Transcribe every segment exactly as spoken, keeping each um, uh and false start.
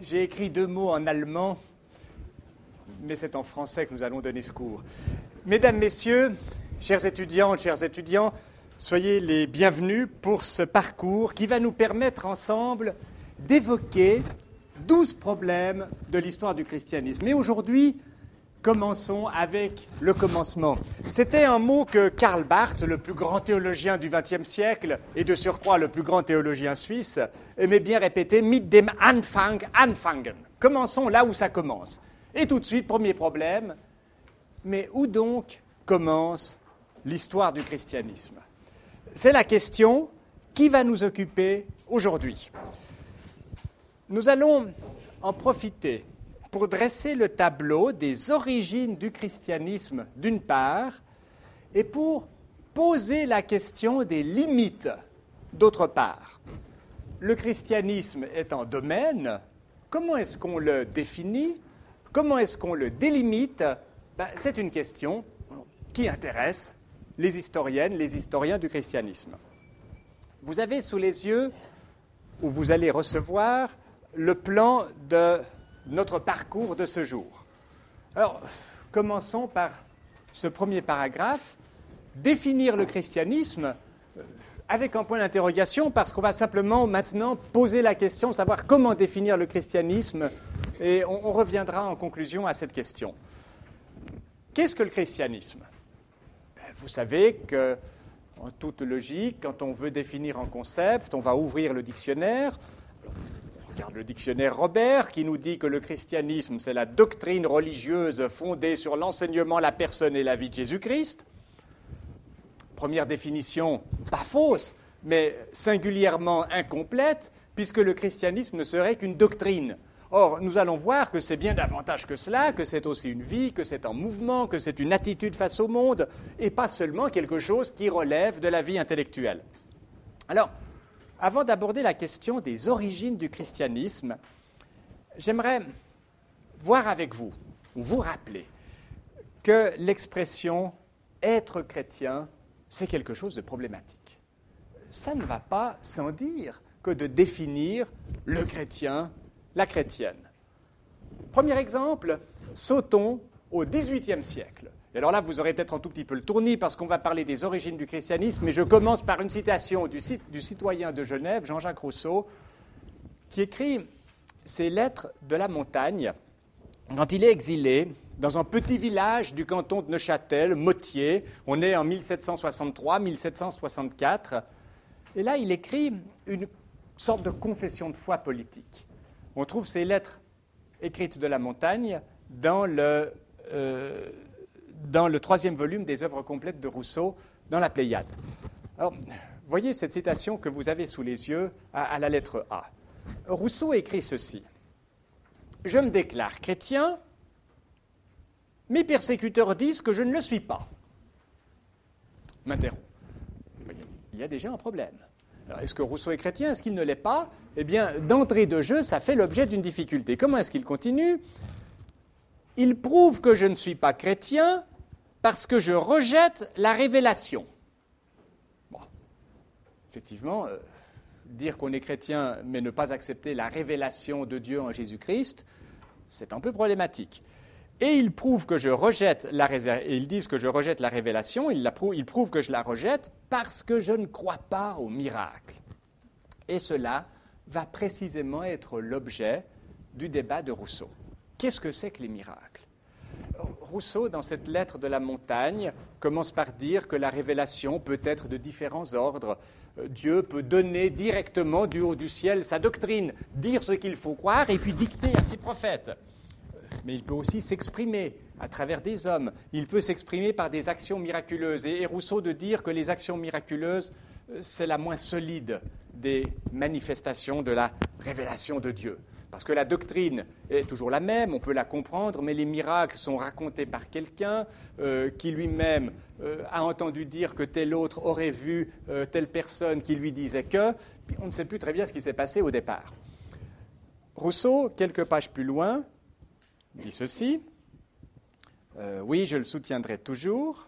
J'ai écrit deux mots en allemand, mais c'est en français que nous allons donner ce cours. Mesdames, Messieurs, chers étudiantes, chers étudiants, soyez les bienvenus pour ce parcours qui va nous permettre ensemble d'évoquer douze problèmes de l'histoire du christianisme. Et aujourd'hui, commençons avec le commencement. C'était un mot que Karl Barth, le plus grand théologien du vingtième siècle, et de surcroît le plus grand théologien suisse, aimait bien répéter « mit dem Anfang anfangen ». Commençons là où ça commence. Et tout de suite, premier problème, mais où donc commence l'histoire du christianisme? C'est la question qui va nous occuper aujourd'hui. Nous allons en profiter pour dresser le tableau des origines du christianisme d'une part et pour poser la question des limites d'autre part. Le christianisme est un domaine, comment est-ce qu'on le définit? Comment est-ce qu'on le délimite? Ben, c'est une question qui intéresse les historiennes, les historiens du christianisme. Vous avez sous les yeux, où vous allez recevoir, le plan de notre parcours de ce jour. Alors, commençons par ce premier paragraphe, définir le christianisme avec un point d'interrogation, parce qu'on va simplement maintenant poser la question de savoir comment définir le christianisme, et on, on reviendra en conclusion à cette question. Qu'est-ce que le christianisme? Ben, vous savez que, en toute logique, quand on veut définir un concept, on va ouvrir le dictionnaire. On regarde le dictionnaire Robert qui nous dit que le christianisme, c'est la doctrine religieuse fondée sur l'enseignement, la personne et la vie de Jésus-Christ. Première définition, pas fausse, mais singulièrement incomplète, puisque le christianisme ne serait qu'une doctrine. Or, nous allons voir que c'est bien davantage que cela, que c'est aussi une vie, que c'est un mouvement, que c'est une attitude face au monde, et pas seulement quelque chose qui relève de la vie intellectuelle. Alors, avant d'aborder la question des origines du christianisme, j'aimerais voir avec vous, ou vous rappeler, que l'expression « être chrétien », c'est quelque chose de problématique. Ça ne va pas sans dire que de définir le chrétien, la chrétienne. Premier exemple, sautons au dix-huitième siècle. Et alors là, vous aurez peut-être un tout petit peu le tournis parce qu'on va parler des origines du christianisme, mais je commence par une citation du, du citoyen de Genève, Jean-Jacques Rousseau, qui écrit ses lettres de la montagne quand il est exilé dans un petit village du canton de Neuchâtel, Motier. On est en mille sept cent soixante-trois mille sept cent soixante-quatre. Et là, il écrit une sorte de confession de foi politique. On trouve ces lettres écrites de la montagne dans le... Euh, dans le troisième volume des œuvres complètes de Rousseau, dans la Pléiade. Alors, voyez cette citation que vous avez sous les yeux à, à la lettre A. Rousseau écrit ceci. « Je me déclare chrétien, mes persécuteurs disent que je ne le suis pas. » M'interrompt. Il y a déjà un problème. Alors, est-ce que Rousseau est chrétien? Est-ce qu'il ne l'est pas? Eh bien, d'entrée de jeu, ça fait l'objet d'une difficulté. Comment est-ce qu'il continue? « Il prouve que je ne suis pas chrétien parce que je rejette la révélation. » Bon, effectivement, euh, dire qu'on est chrétien mais ne pas accepter la révélation de Dieu en Jésus-Christ, c'est un peu problématique. Et ils prouvent que je rejette la ré- et ils disent que je rejette la révélation, ils, la prou- ils prouvent que je la rejette parce que je ne crois pas au miracle. Et cela va précisément être l'objet du débat de Rousseau. Qu'est-ce que c'est que les miracles? Rousseau, dans cette lettre de la montagne, commence par dire que la révélation peut être de différents ordres. Dieu peut donner directement du haut du ciel sa doctrine, dire ce qu'il faut croire et puis dicter à ses prophètes. Mais il peut aussi s'exprimer à travers des hommes. Il peut s'exprimer par des actions miraculeuses. Et Rousseau de dire que les actions miraculeuses, c'est la moins solide des manifestations de la révélation de Dieu. Parce que la doctrine est toujours la même, on peut la comprendre, mais les miracles sont racontés par quelqu'un euh, qui lui-même euh, a entendu dire que tel autre aurait vu euh, telle personne qui lui disait que, puis on ne sait plus très bien ce qui s'est passé au départ. Rousseau, quelques pages plus loin, dit ceci, euh, « Oui, je le soutiendrai toujours.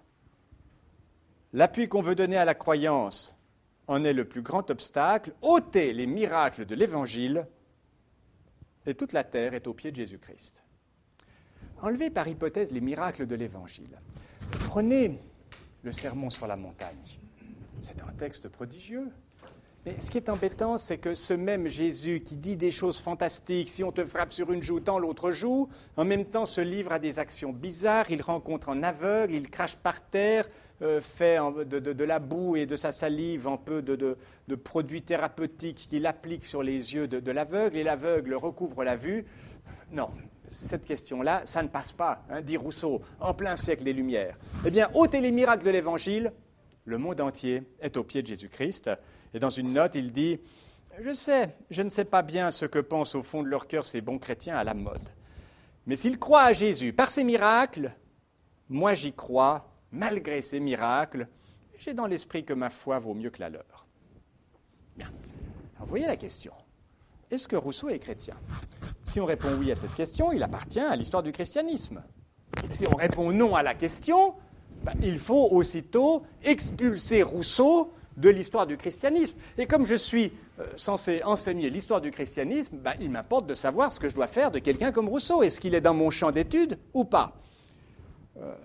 L'appui qu'on veut donner à la croyance en est le plus grand obstacle. Ôter les miracles de l'Évangile, et toute la terre est aux pieds de Jésus-Christ. Enlevez par hypothèse les miracles de l'Évangile. Prenez le sermon sur la montagne. C'est un texte prodigieux. Mais ce qui est embêtant, c'est que ce même Jésus qui dit des choses fantastiques, si on te frappe sur une joue, tends l'autre joue, en même temps se livre à des actions bizarres, il rencontre un aveugle, il crache par terre, euh, fait de, de, de la boue et de sa salive un peu de, de, de produits thérapeutiques qu'il applique sur les yeux de, de l'aveugle, et l'aveugle recouvre la vue. Non, cette question-là, ça ne passe pas, hein, dit Rousseau, en plein siècle des Lumières. Eh bien, ôtez les miracles de l'Évangile, le monde entier est aux pieds de Jésus-Christ. Et dans une note, il dit « Je sais, je ne sais pas bien ce que pensent au fond de leur cœur ces bons chrétiens à la mode. Mais s'ils croient à Jésus par ses miracles, moi j'y crois, malgré ces miracles, j'ai dans l'esprit que ma foi vaut mieux que la leur. » Bien. Alors, vous voyez la question. Est-ce que Rousseau est chrétien? Si on répond oui à cette question, il appartient à l'histoire du christianisme. Et si on répond non à la question, ben, il faut aussitôt expulser Rousseau de l'histoire du christianisme. Et comme je suis euh, censé enseigner l'histoire du christianisme, ben, il m'importe de savoir ce que je dois faire de quelqu'un comme Rousseau. Est-ce qu'il est dans mon champ d'études ou pas? euh,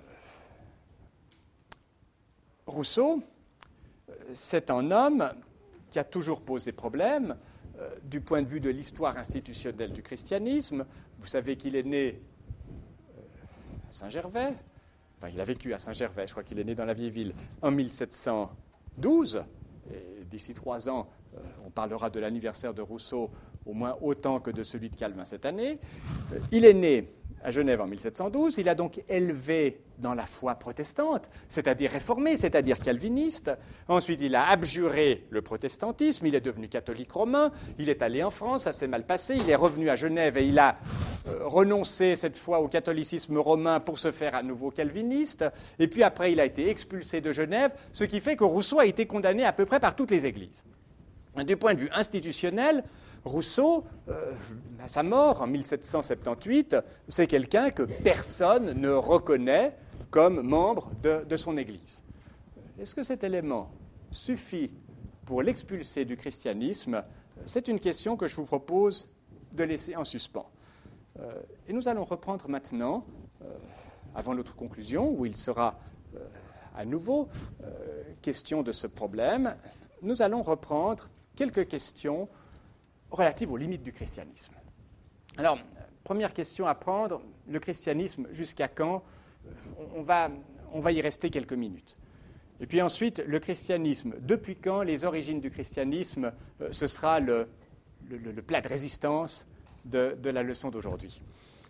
Rousseau, euh, c'est un homme qui a toujours posé problème euh, du point de vue de l'histoire institutionnelle du christianisme. Vous savez qu'il est né euh, à Saint-Gervais. Enfin, il a vécu à Saint-Gervais, je crois qu'il est né dans la vieille ville, en mille sept cent douze. Et d'ici trois ans, euh, on parlera de l'anniversaire de Rousseau au moins autant que de celui de Calvin cette année. Euh, il est né à Genève en mille sept cent douze, il a donc élevé dans la foi protestante, c'est-à-dire réformée, c'est-à-dire calviniste. Ensuite, il a abjuré le protestantisme, il est devenu catholique romain, il est allé en France, ça s'est mal passé, il est revenu à Genève et il a euh, renoncé cette fois au catholicisme romain pour se faire à nouveau calviniste. Et puis après, il a été expulsé de Genève, ce qui fait que Rousseau a été condamné à peu près par toutes les églises. Du point de vue institutionnel, Rousseau, euh, à sa mort en mille sept cent soixante-dix-huit, c'est quelqu'un que personne ne reconnaît comme membre de, de son Église. Est-ce que cet élément suffit pour l'expulser du christianisme? C'est une question que je vous propose de laisser en suspens. Euh, et nous allons reprendre maintenant, euh, avant notre conclusion, où il sera euh, à nouveau euh, question de ce problème, nous allons reprendre quelques questions relatives aux limites du christianisme. Alors, première question à prendre, le christianisme, jusqu'à quand? on va, on va y rester quelques minutes. Et puis ensuite, le christianisme, depuis quand? Les origines du christianisme, euh, ce sera le, le, le plat de résistance de, de la leçon d'aujourd'hui.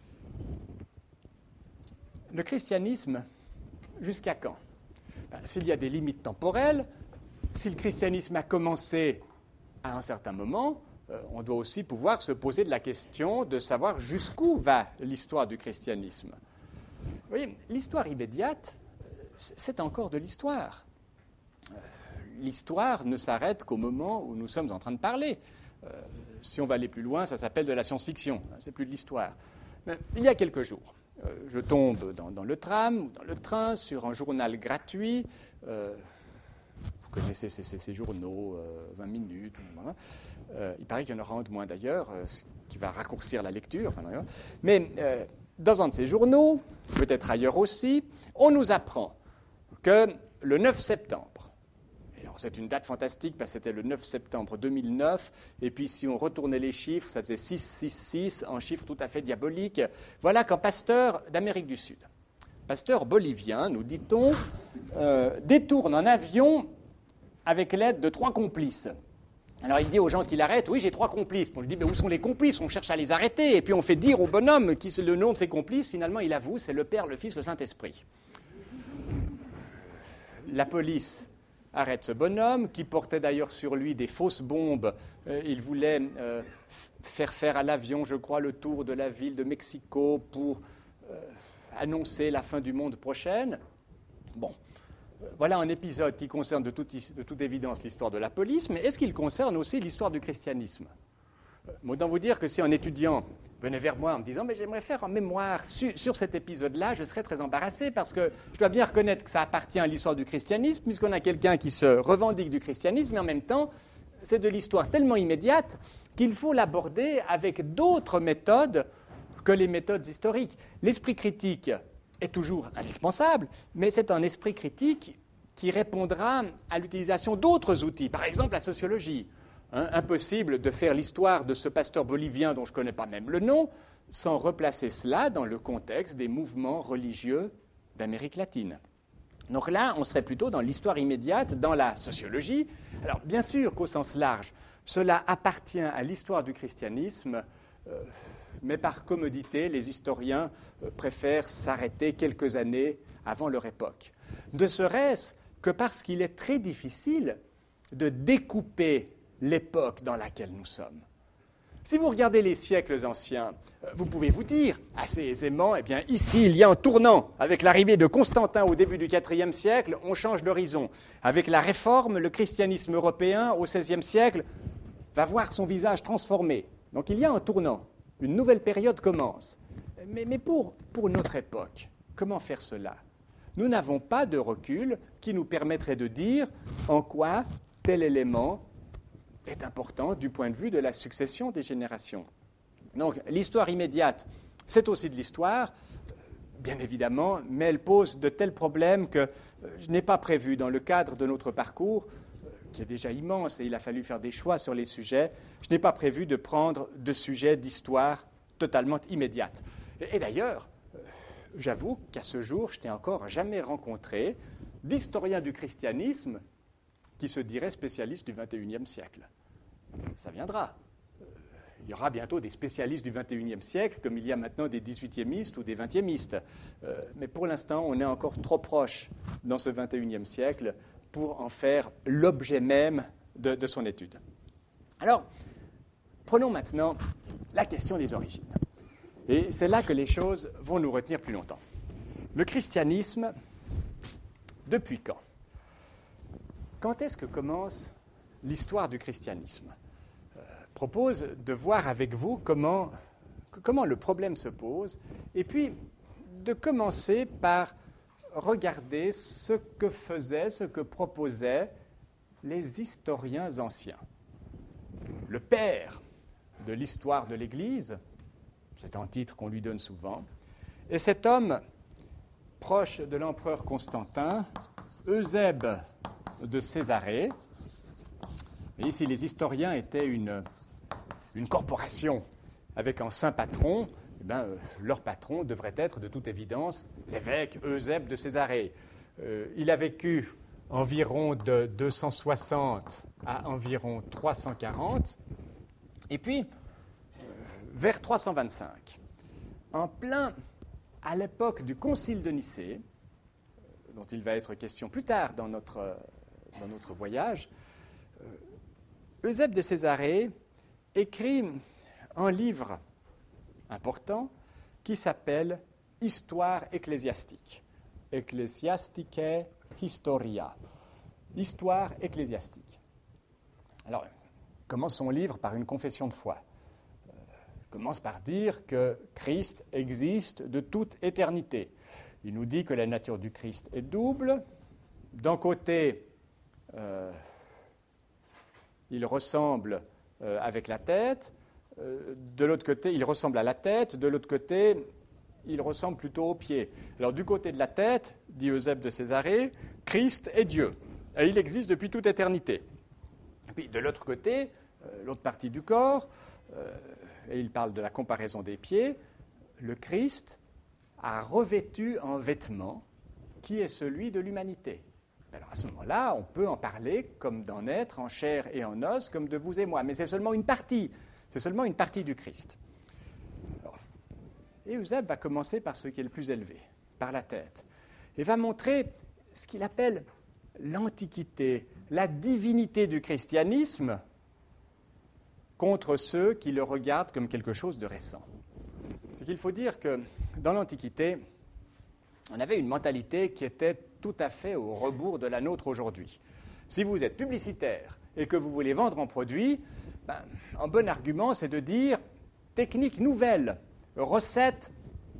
Le christianisme, jusqu'à quand? Ben, s'il y a des limites temporelles, si le christianisme a commencé à un certain moment, on doit aussi pouvoir se poser de la question de savoir jusqu'où va l'histoire du christianisme. Vous voyez, l'histoire immédiate, c'est encore de l'histoire. L'histoire ne s'arrête qu'au moment où nous sommes en train de parler. Si on va aller plus loin, ça s'appelle de la science-fiction, c'est plus de l'histoire. Mais il y a quelques jours, je tombe dans, dans le tram ou dans le train sur un journal gratuit. Euh, vous connaissez ces, ces, ces journaux, euh, vingt minutes, ou moins. Euh, il paraît qu'il y en aura un de moins d'ailleurs, euh, ce qui va raccourcir la lecture. Enfin, mais euh, dans un de ces journaux, peut-être ailleurs aussi, on nous apprend que le neuf septembre, et alors c'est une date fantastique parce que c'était le neuf septembre deux mille neuf, et puis si on retournait les chiffres, ça faisait six cent soixante-six, un chiffre tout à fait diabolique. Voilà qu'un pasteur d'Amérique du Sud, pasteur bolivien, nous dit-on, euh, détourne un avion avec l'aide de trois complices. Alors il dit aux gens qui l'arrêtent, oui, j'ai trois complices. On lui dit, mais où sont les complices? On cherche à les arrêter. Et puis on fait dire au bonhomme qui c'est le nom de ses complices. Finalement, il avoue, c'est le Père, le Fils, le Saint-Esprit. La police arrête ce bonhomme, qui portait d'ailleurs sur lui des fausses bombes. Euh, il voulait euh, faire faire à l'avion, je crois, le tour de la ville de Mexico pour euh, annoncer la fin du monde prochaine. Bon. Voilà un épisode qui concerne de toute, de toute évidence l'histoire de la police, mais est-ce qu'il concerne aussi l'histoire du christianisme? Moi, d'en vous dire que si un étudiant venait vers moi en me disant « mais j'aimerais faire un mémoire su, sur cet épisode-là », je serais très embarrassé parce que je dois bien reconnaître que ça appartient à l'histoire du christianisme, puisqu'on a quelqu'un qui se revendique du christianisme, mais en même temps, c'est de l'histoire tellement immédiate qu'il faut l'aborder avec d'autres méthodes que les méthodes historiques. L'esprit critique est toujours indispensable, mais c'est un esprit critique qui répondra à l'utilisation d'autres outils, par exemple la sociologie. Hein, impossible de faire l'histoire de ce pasteur bolivien dont je ne connais pas même le nom sans replacer cela dans le contexte des mouvements religieux d'Amérique latine. Donc là, on serait plutôt dans l'histoire immédiate, dans la sociologie. Alors bien sûr qu'au sens large, cela appartient à l'histoire du christianisme, euh, mais par commodité, les historiens euh, préfèrent s'arrêter quelques années avant leur époque. Ne serait-ce que parce qu'il est très difficile de découper l'époque dans laquelle nous sommes. Si vous regardez les siècles anciens, vous pouvez vous dire assez aisément, eh bien, ici, il y a un tournant. Avec l'arrivée de Constantin au début du quatrième siècle, on change d'horizon. Avec la Réforme, le christianisme européen au seizième siècle va voir son visage transformé. Donc il y a un tournant. Une nouvelle période commence. Mais, mais pour, pour notre époque, comment faire cela ? Nous n'avons pas de recul qui nous permettrait de dire en quoi tel élément est important du point de vue de la succession des générations. Donc l'histoire immédiate, c'est aussi de l'histoire, bien évidemment, mais elle pose de tels problèmes que je n'ai pas prévu dans le cadre de notre parcours, qui est déjà immense et il a fallu faire des choix sur les sujets, je n'ai pas prévu de prendre de sujets d'histoire totalement immédiate. Et, et d'ailleurs, j'avoue qu'à ce jour, je n'ai encore jamais rencontré d'historien du christianisme qui se dirait spécialiste du vingt et unième siècle. Ça viendra. Il y aura bientôt des spécialistes du vingt et unième siècle, comme il y a maintenant des dix-huitiémistes ou des vingtiémistes. Euh, mais pour l'instant, on est encore trop proche dans ce vingt et unième siècle pour en faire l'objet même de, de son étude. Alors, prenons maintenant la question des origines. Et c'est là que les choses vont nous retenir plus longtemps. Le christianisme, depuis quand ? Quand est-ce que commence l'histoire du christianisme ? euh, propose de voir avec vous comment, comment le problème se pose, et puis de commencer par regarder ce que faisaient, ce que proposaient les historiens anciens. Le père de l'histoire de l'Église, c'est un titre qu'on lui donne souvent, et cet homme proche de l'empereur Constantin, Eusèbe de Césarée. Et ici, les historiens étaient une, une corporation avec un saint patron. Eh bien, euh, leur patron devrait être, de toute évidence, l'évêque Eusèbe de Césarée. Euh, il a vécu environ de deux cent soixante à environ trois cent quarante. Et puis, euh, vers trois cent vingt-cinq, en plein à l'époque du Concile de Nicée, dont il va être question plus tard dans notre, dans notre voyage, Eusèbe de Césarée écrit un livre important qui s'appelle « Histoire ecclésiastique » Ecclesiasticae Historia, Histoire ecclésiastique. Alors, il commence son livre par une confession de foi. Il commence par dire que Christ existe de toute éternité. Il nous dit que la nature du Christ est double. D'un côté, euh, il ressemble euh, avec la tête. Euh, de l'autre côté, il ressemble à la tête. De l'autre côté, il ressemble plutôt aux pieds. Alors, du côté de la tête, dit Eusèbe de Césarée, Christ est Dieu. Et il existe depuis toute éternité. Et puis, de l'autre côté, euh, l'autre partie du corps, euh, et il parle de la comparaison des pieds, le Christ a revêtu un vêtement qui est celui de l'humanité. Alors à ce moment-là, on peut en parler comme d'un être en chair et en os, comme de vous et moi, mais c'est seulement une partie, c'est seulement une partie du Christ. Alors, et Eusèbe va commencer par ce qui est le plus élevé, par la tête, et va montrer ce qu'il appelle l'antiquité, la divinité du christianisme contre ceux qui le regardent comme quelque chose de récent. C'est qu'il faut dire que dans l'Antiquité, on avait une mentalité qui était tout à fait au rebours de la nôtre aujourd'hui. Si vous êtes publicitaire et que vous voulez vendre un produit, ben, un bon argument, c'est de dire technique nouvelle, recette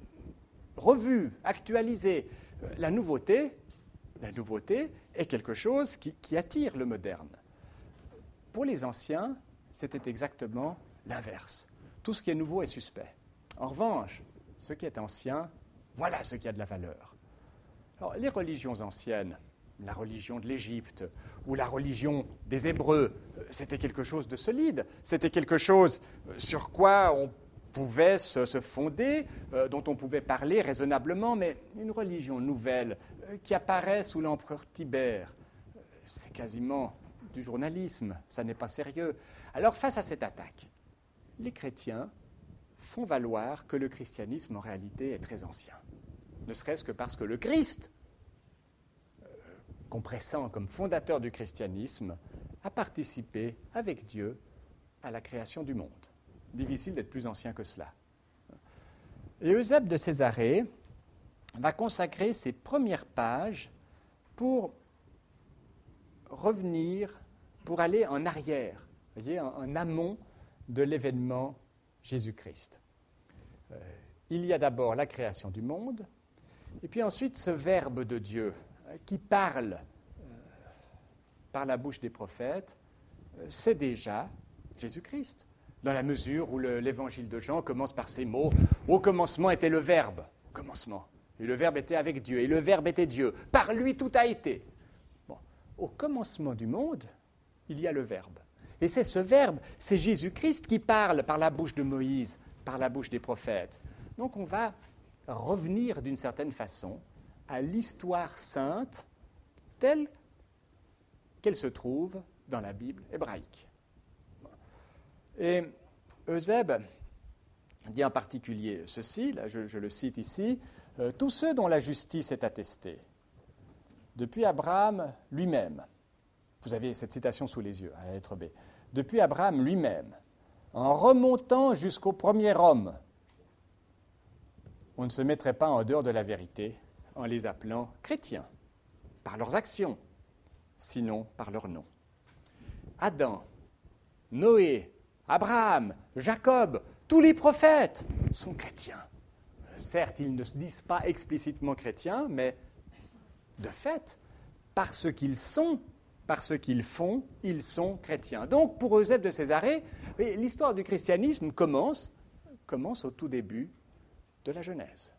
revue, actualisée. La nouveauté, la nouveauté est quelque chose qui, qui attire le moderne. pour les anciens, c'était exactement l'inverse. Tout ce qui est nouveau est suspect. En revanche, ce qui est ancien, voilà ce qui a de la valeur. Alors, les religions anciennes, la religion de l'Égypte ou la religion des Hébreux, c'était quelque chose de solide, c'était quelque chose sur quoi on pouvait se, se fonder, euh, dont on pouvait parler raisonnablement, mais une religion nouvelle euh, qui apparaît sous l'empereur Tibère, euh, c'est quasiment du journalisme, ça n'est pas sérieux. Alors face à cette attaque, les chrétiens font valoir que le christianisme en réalité est très ancien, ne serait-ce que parce que le Christ, qu'on pressent comme fondateur du christianisme, a participé avec Dieu à la création du monde. Difficile d'être plus ancien que cela. Et Eusèbe de Césarée va consacrer ses premières pages pour revenir, pour aller en arrière, vous voyez, en, en amont de l'événement Jésus-Christ. Euh, il y a d'abord la création du monde, et puis ensuite ce Verbe de Dieu qui parle euh, par la bouche des prophètes, euh, c'est déjà Jésus-Christ, dans la mesure où le, l'évangile de Jean commence par ces mots « Au commencement était le Verbe », au commencement, et le Verbe était avec Dieu, et le Verbe était Dieu, par lui tout a été. Bon. Au commencement du monde, il y a le Verbe. Et c'est ce Verbe, c'est Jésus-Christ qui parle par la bouche de Moïse, par la bouche des prophètes. Donc on va revenir d'une certaine façon à l'histoire sainte telle qu'elle se trouve dans la Bible hébraïque. Et Eusèbe dit en particulier ceci, là je, je le cite ici, euh, « Tous ceux dont la justice est attestée, depuis Abraham lui-même, » vous avez cette citation sous les yeux, à la lettre B, « depuis Abraham lui-même, en remontant jusqu'au premier homme, on ne se mettrait pas en dehors de la vérité, en les appelant chrétiens, par leurs actions, sinon par leur nom. Adam, Noé, Abraham, Jacob, tous les prophètes sont chrétiens. Certes, ils ne se disent pas explicitement chrétiens, mais de fait, parce qu'ils sont, parce qu'ils font, ils sont chrétiens. Donc, pour Eusèbe de Césarée, l'histoire du christianisme commence, commence au tout début de la Genèse.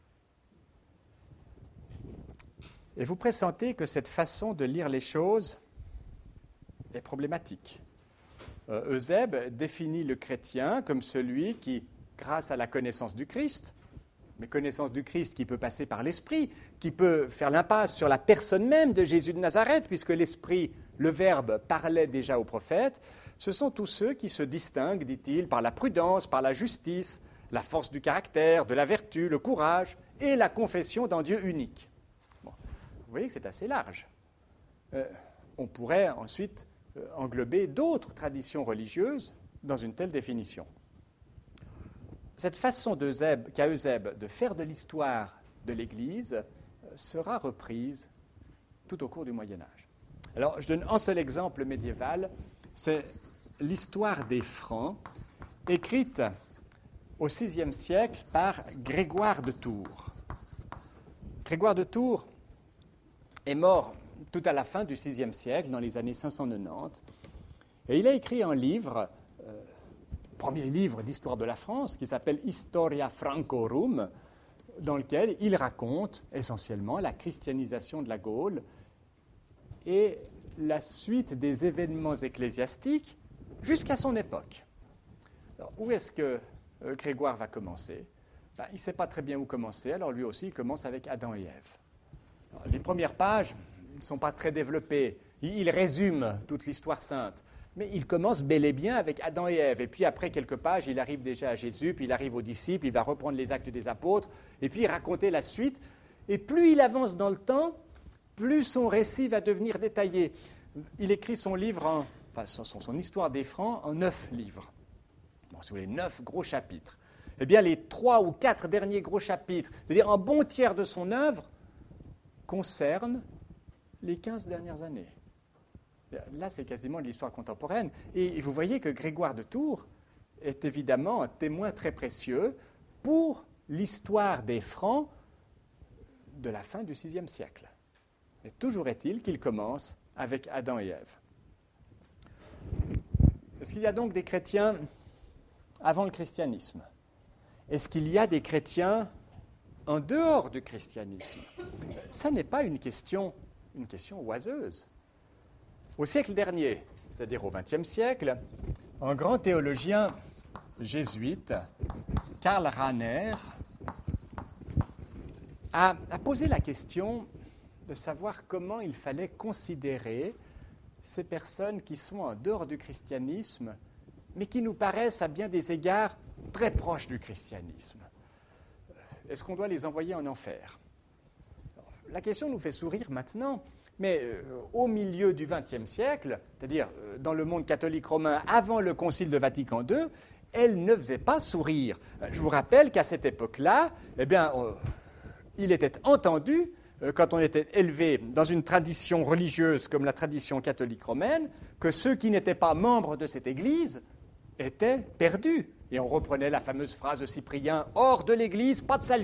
Et vous pressentez que cette façon de lire les choses est problématique. Euh, Eusèbe définit le chrétien comme celui qui, grâce à la connaissance du Christ, mais connaissance du Christ qui peut passer par l'Esprit, qui peut faire l'impasse sur la personne même de Jésus de Nazareth, puisque l'Esprit, le Verbe, parlait déjà aux prophètes, ce sont tous ceux qui se distinguent, dit-il, par la prudence, par la justice, la force du caractère, de la vertu, le courage et la confession d'un Dieu unique. Vous voyez que c'est assez large. Euh, on pourrait ensuite euh, englober d'autres traditions religieuses dans une telle définition. Cette façon d'Eusèbe, qu'a Eusèbe de faire de l'histoire de l'Église euh, sera reprise tout au cours du Moyen Âge. Alors, je donne un seul exemple médiéval, c'est l'histoire des Francs, écrite au sixième siècle par Grégoire de Tours. Grégoire de Tours est mort tout à la fin du sixième siècle, dans les années cinq cent quatre-vingt-dix, et il a écrit un livre, euh, premier livre d'histoire de la France, qui s'appelle Historia Francorum, dans lequel il raconte essentiellement la christianisation de la Gaule et la suite des événements ecclésiastiques jusqu'à son époque. Alors, où est-ce que euh, Grégoire va commencer? Ben, il ne sait pas très bien où commencer, alors lui aussi il commence avec Adam et Ève. Alors, les premières pages ne sont pas très développées, il, il résume toute l'histoire sainte, mais il commence bel et bien avec Adam et Ève, et puis après quelques pages, il arrive déjà à Jésus, puis il arrive aux disciples, il va reprendre les actes des apôtres, et puis raconter la suite, et plus il avance dans le temps, plus son récit va devenir détaillé. Il écrit son livre, en, enfin son, son histoire des Francs, en neuf livres. Bon, si vous voulez, neuf gros chapitres. Eh bien, les trois ou quatre derniers gros chapitres, c'est-à-dire un bon tiers de son œuvre, concernent les quinze dernières années. Là, c'est quasiment de l'histoire contemporaine. Et vous voyez que Grégoire de Tours est évidemment un témoin très précieux pour l'histoire des Francs de la fin du sixième siècle. Et toujours est-il qu'il commence avec Adam et Ève. Est-ce qu'il y a donc des chrétiens avant le christianisme? Est-ce qu'il y a des chrétiens en dehors du christianisme? Ça n'est pas une question, une question oiseuse. Au siècle dernier, c'est-à-dire au vingtième siècle, un grand théologien jésuite, Karl Rahner, a, a posé la question de savoir comment il fallait considérer ces personnes qui sont en dehors du christianisme, mais qui nous paraissent à bien des égards très proches du christianisme. Est-ce qu'on doit les envoyer en enfer? La question nous fait sourire maintenant, mais euh, au milieu du vingtième siècle, c'est-à-dire euh, dans le monde catholique romain avant le Concile de Vatican deux, elle ne faisait pas sourire. Je vous rappelle qu'à cette époque-là, eh bien, euh, il était entendu, euh, quand on était élevé dans une tradition religieuse comme la tradition catholique romaine, que ceux qui n'étaient pas membres de cette Église étaient perdus. Et on reprenait la fameuse phrase de Cyprien, « Hors de l'Église, pas de salut ».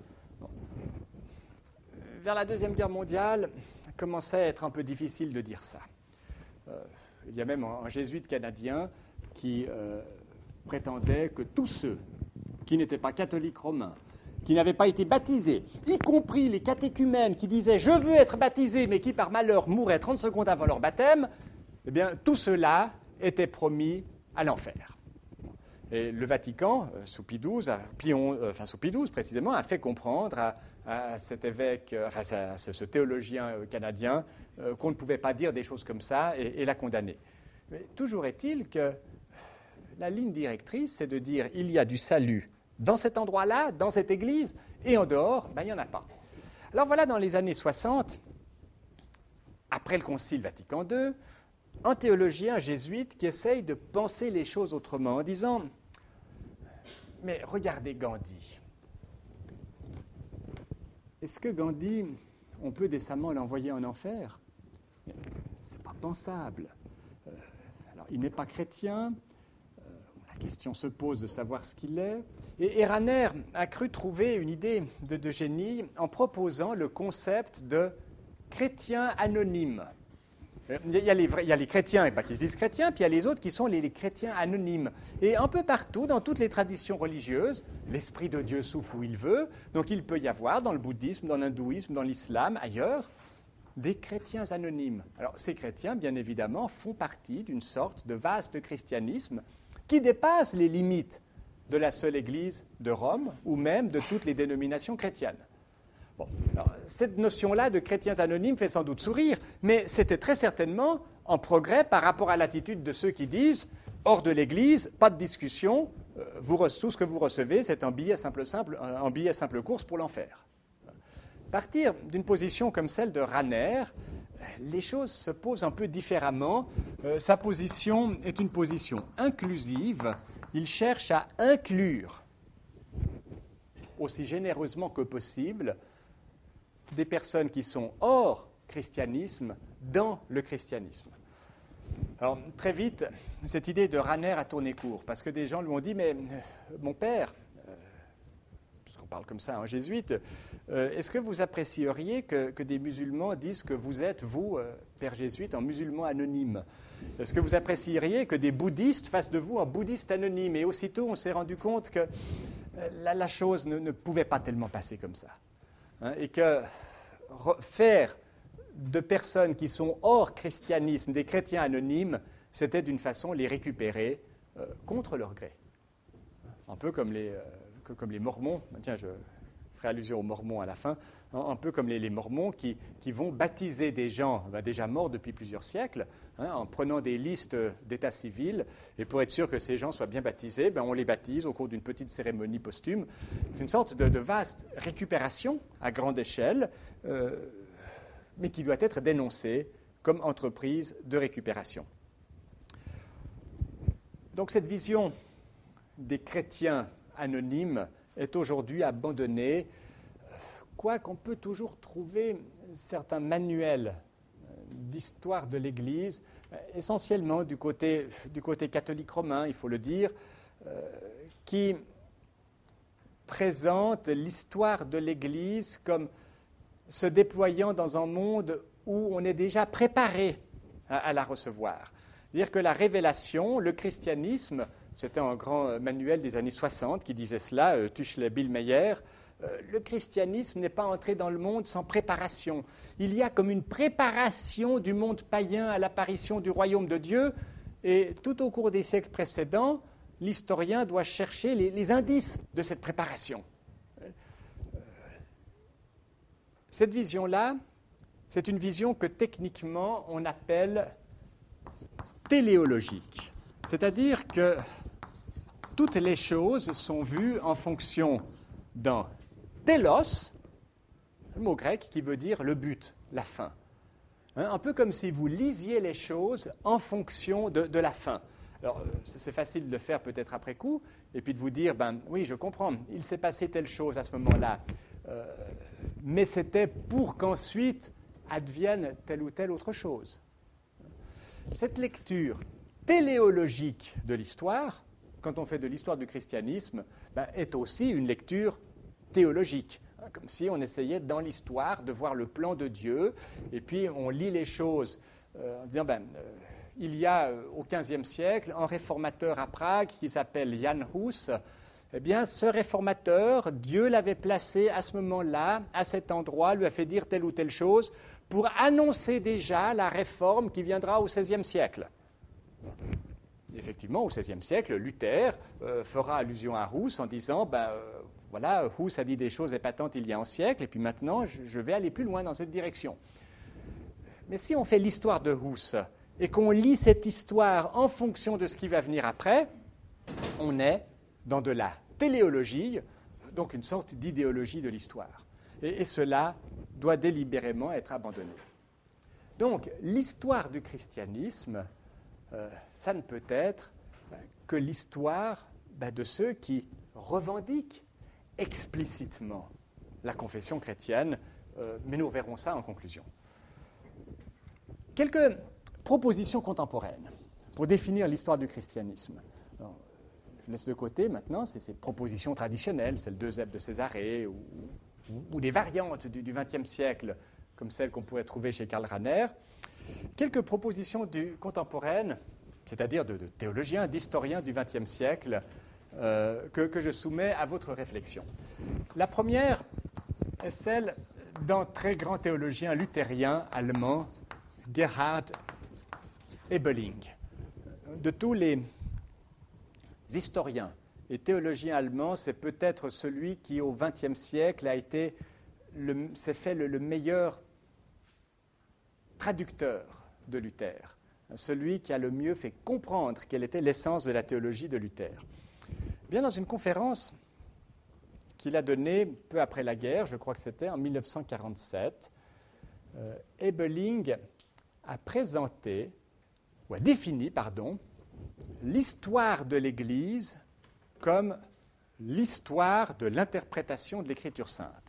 Vers la Deuxième Guerre mondiale, ça commençait à être un peu difficile de dire ça. Euh, il y a même un, un jésuite canadien qui euh, prétendait que tous ceux qui n'étaient pas catholiques romains, qui n'avaient pas été baptisés, y compris les catéchumènes qui disaient « je veux être baptisé », mais qui par malheur mouraient trente secondes avant leur baptême, eh bien, tout cela était promis à l'enfer. Et le Vatican, sous Pie douze, a, Pion, enfin sous Pie douze précisément, a fait comprendre à, à cet évêque, enfin à ce, ce théologien canadien, euh, qu'on ne pouvait pas dire des choses comme ça et, et l'a condamné. Mais toujours est-il que la ligne directrice, c'est de dire il y a du salut dans cet endroit-là, dans cette église, et en dehors, ben, il n'y en a pas. Alors voilà, dans les années soixante, après le Concile Vatican deux, un théologien jésuite qui essaye de penser les choses autrement en disant « Mais regardez Gandhi. Est-ce que Gandhi, on peut décemment l'envoyer en enfer? Ce n'est pas pensable. Euh, alors, il n'est pas chrétien. Euh, la question se pose de savoir ce qu'il est. Et, et Rahner a cru trouver une idée de, de génie en proposant le concept de chrétien anonyme. Il y a les, vrais, il y a les chrétiens qui se disent chrétiens, puis il y a les autres qui sont les, les chrétiens anonymes. Et un peu partout, dans toutes les traditions religieuses, l'Esprit de Dieu souffle où il veut. Donc il peut y avoir dans le bouddhisme, dans l'hindouisme, dans l'islam, ailleurs, des chrétiens anonymes. Alors ces chrétiens, bien évidemment, font partie d'une sorte de vaste christianisme qui dépasse les limites de la seule Église de Rome ou même de toutes les dénominations chrétiennes. Bon, alors, cette notion-là de chrétiens anonymes fait sans doute sourire, mais c'était très certainement un progrès par rapport à l'attitude de ceux qui disent « hors de l'Église, pas de discussion, euh, vous, tout ce que vous recevez, c'est un billet simple, simple, un billet simple course pour l'enfer ». Partir d'une position comme celle de Rahner, les choses se posent un peu différemment. Euh, sa position est une position inclusive. Il cherche à inclure aussi généreusement que possible des personnes qui sont hors christianisme dans le christianisme. Alors, très vite, cette idée de Rahner a tourné court, parce que des gens lui ont dit « Mais euh, mon père, euh, puisqu'on parle comme ça, un jésuite, euh, est-ce que vous apprécieriez que, que des musulmans disent que vous êtes, vous, euh, père jésuite, un musulman anonyme? Est-ce que vous apprécieriez que des bouddhistes fassent de vous un bouddhiste anonyme ?» Et aussitôt, on s'est rendu compte que euh, la, la chose ne, ne pouvait pas tellement passer comme ça. Hein, et que re- faire de personnes qui sont hors christianisme, des chrétiens anonymes, c'était d'une façon les récupérer euh, contre leur gré. Un peu comme les, euh, comme les Mormons, tiens, je ferai allusion aux Mormons à la fin, un, un peu comme les, les Mormons qui, qui vont baptiser des gens ben, déjà morts depuis plusieurs siècles, hein, en prenant des listes d'état civil, et pour être sûr que ces gens soient bien baptisés, ben, on les baptise au cours d'une petite cérémonie posthume. C'est une sorte de, de vaste récupération à grande échelle, euh, mais qui doit être dénoncée comme entreprise de récupération. Donc cette vision des chrétiens anonymes est aujourd'hui abandonnée, quoiqu'on peut toujours trouver certains manuels d'histoire de l'Église, essentiellement du côté, du côté catholique romain, il faut le dire, euh, qui présentent l'histoire de l'Église comme se déployant dans un monde où on est déjà préparé à, à la recevoir. C'est-à-dire que la révélation, le christianisme, c'était un grand manuel des années soixante qui disait cela, euh, Tuchel Billmeyer, euh, le christianisme n'est pas entré dans le monde sans préparation. Il y a comme une préparation du monde païen à l'apparition du royaume de Dieu, et tout au cours des siècles précédents, l'historien doit chercher les, les indices de cette préparation. Cette vision-là, c'est une vision que techniquement on appelle téléologique, c'est-à-dire que toutes les choses sont vues en fonction d'un télos, le mot grec qui veut dire le but, la fin. Hein, un peu comme si vous lisiez les choses en fonction de, de la fin. Alors, c'est facile de le faire peut-être après coup, et puis de vous dire, ben oui, je comprends, il s'est passé telle chose à ce moment-là, euh, mais c'était pour qu'ensuite advienne telle ou telle autre chose. Cette lecture téléologique de l'histoire, quand on fait de l'histoire du christianisme, ben, est aussi une lecture théologique, hein, comme si on essayait dans l'histoire de voir le plan de Dieu, et puis on lit les choses euh, en disant, ben, euh, il y a euh, au quinzième siècle un réformateur à Prague qui s'appelle Jan Hus. Eh bien, ce réformateur, Dieu l'avait placé à ce moment-là, à cet endroit, lui a fait dire telle ou telle chose, pour annoncer déjà la réforme qui viendra au seizième siècle. Effectivement, au seizième siècle, Luther euh, fera allusion à Hus en disant, ben, euh, voilà, Hus a dit des choses épatantes il y a un siècle, et puis maintenant, je, je vais aller plus loin dans cette direction. Mais si on fait l'histoire de Hus, et qu'on lit cette histoire en fonction de ce qui va venir après, on est dans de la téléologie, donc une sorte d'idéologie de l'histoire. Et, et cela doit délibérément être abandonné. Donc, l'histoire du christianisme, euh, ça ne peut être ben, que l'histoire ben, de ceux qui revendiquent explicitement la confession chrétienne, euh, mais nous verrons ça en conclusion. Quelques propositions contemporaines pour définir l'histoire du christianisme. Alors, je laisse de côté maintenant ces, ces propositions traditionnelles, celles d'Eusèbe de Césarée ou, ou, ou des variantes du vingtième siècle, comme celles qu'on pourrait trouver chez Karl Rahner. Quelques propositions du, contemporaines, c'est-à-dire de, de théologiens, d'historiens du vingtième siècle, euh, que, que je soumets à votre réflexion. La première est celle d'un très grand théologien luthérien allemand, Gerhard Ebeling. De tous les historiens et théologiens allemands, c'est peut-être celui qui, au vingtième siècle, a été le, s'est fait le, le meilleur traducteur de Luther, celui qui a le mieux fait comprendre quelle était l'essence de la théologie de Luther. Bien, dans une conférence qu'il a donnée peu après la guerre, je crois que c'était en mille neuf cent quarante-sept, euh, Ebeling a présenté, ou a défini, pardon, l'histoire de l'Église comme l'histoire de l'interprétation de l'Écriture sainte.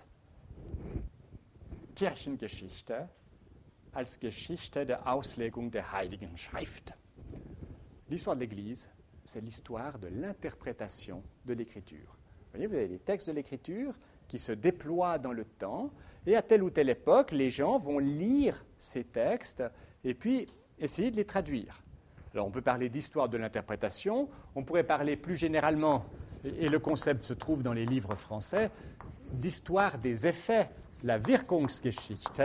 Kirchengeschichte als Geschichte der Auslegung der Heiligen Schrift. L'histoire de l'Église, c'est l'histoire de l'interprétation de l'Écriture. Vous voyez, vous avez les textes de l'Écriture qui se déploient dans le temps, et à telle ou telle époque, les gens vont lire ces textes et puis essayer de les traduire. Alors, on peut parler d'histoire de l'interprétation, on pourrait parler plus généralement, et, et le concept se trouve dans les livres français, d'histoire des effets, la Wirkungsgeschichte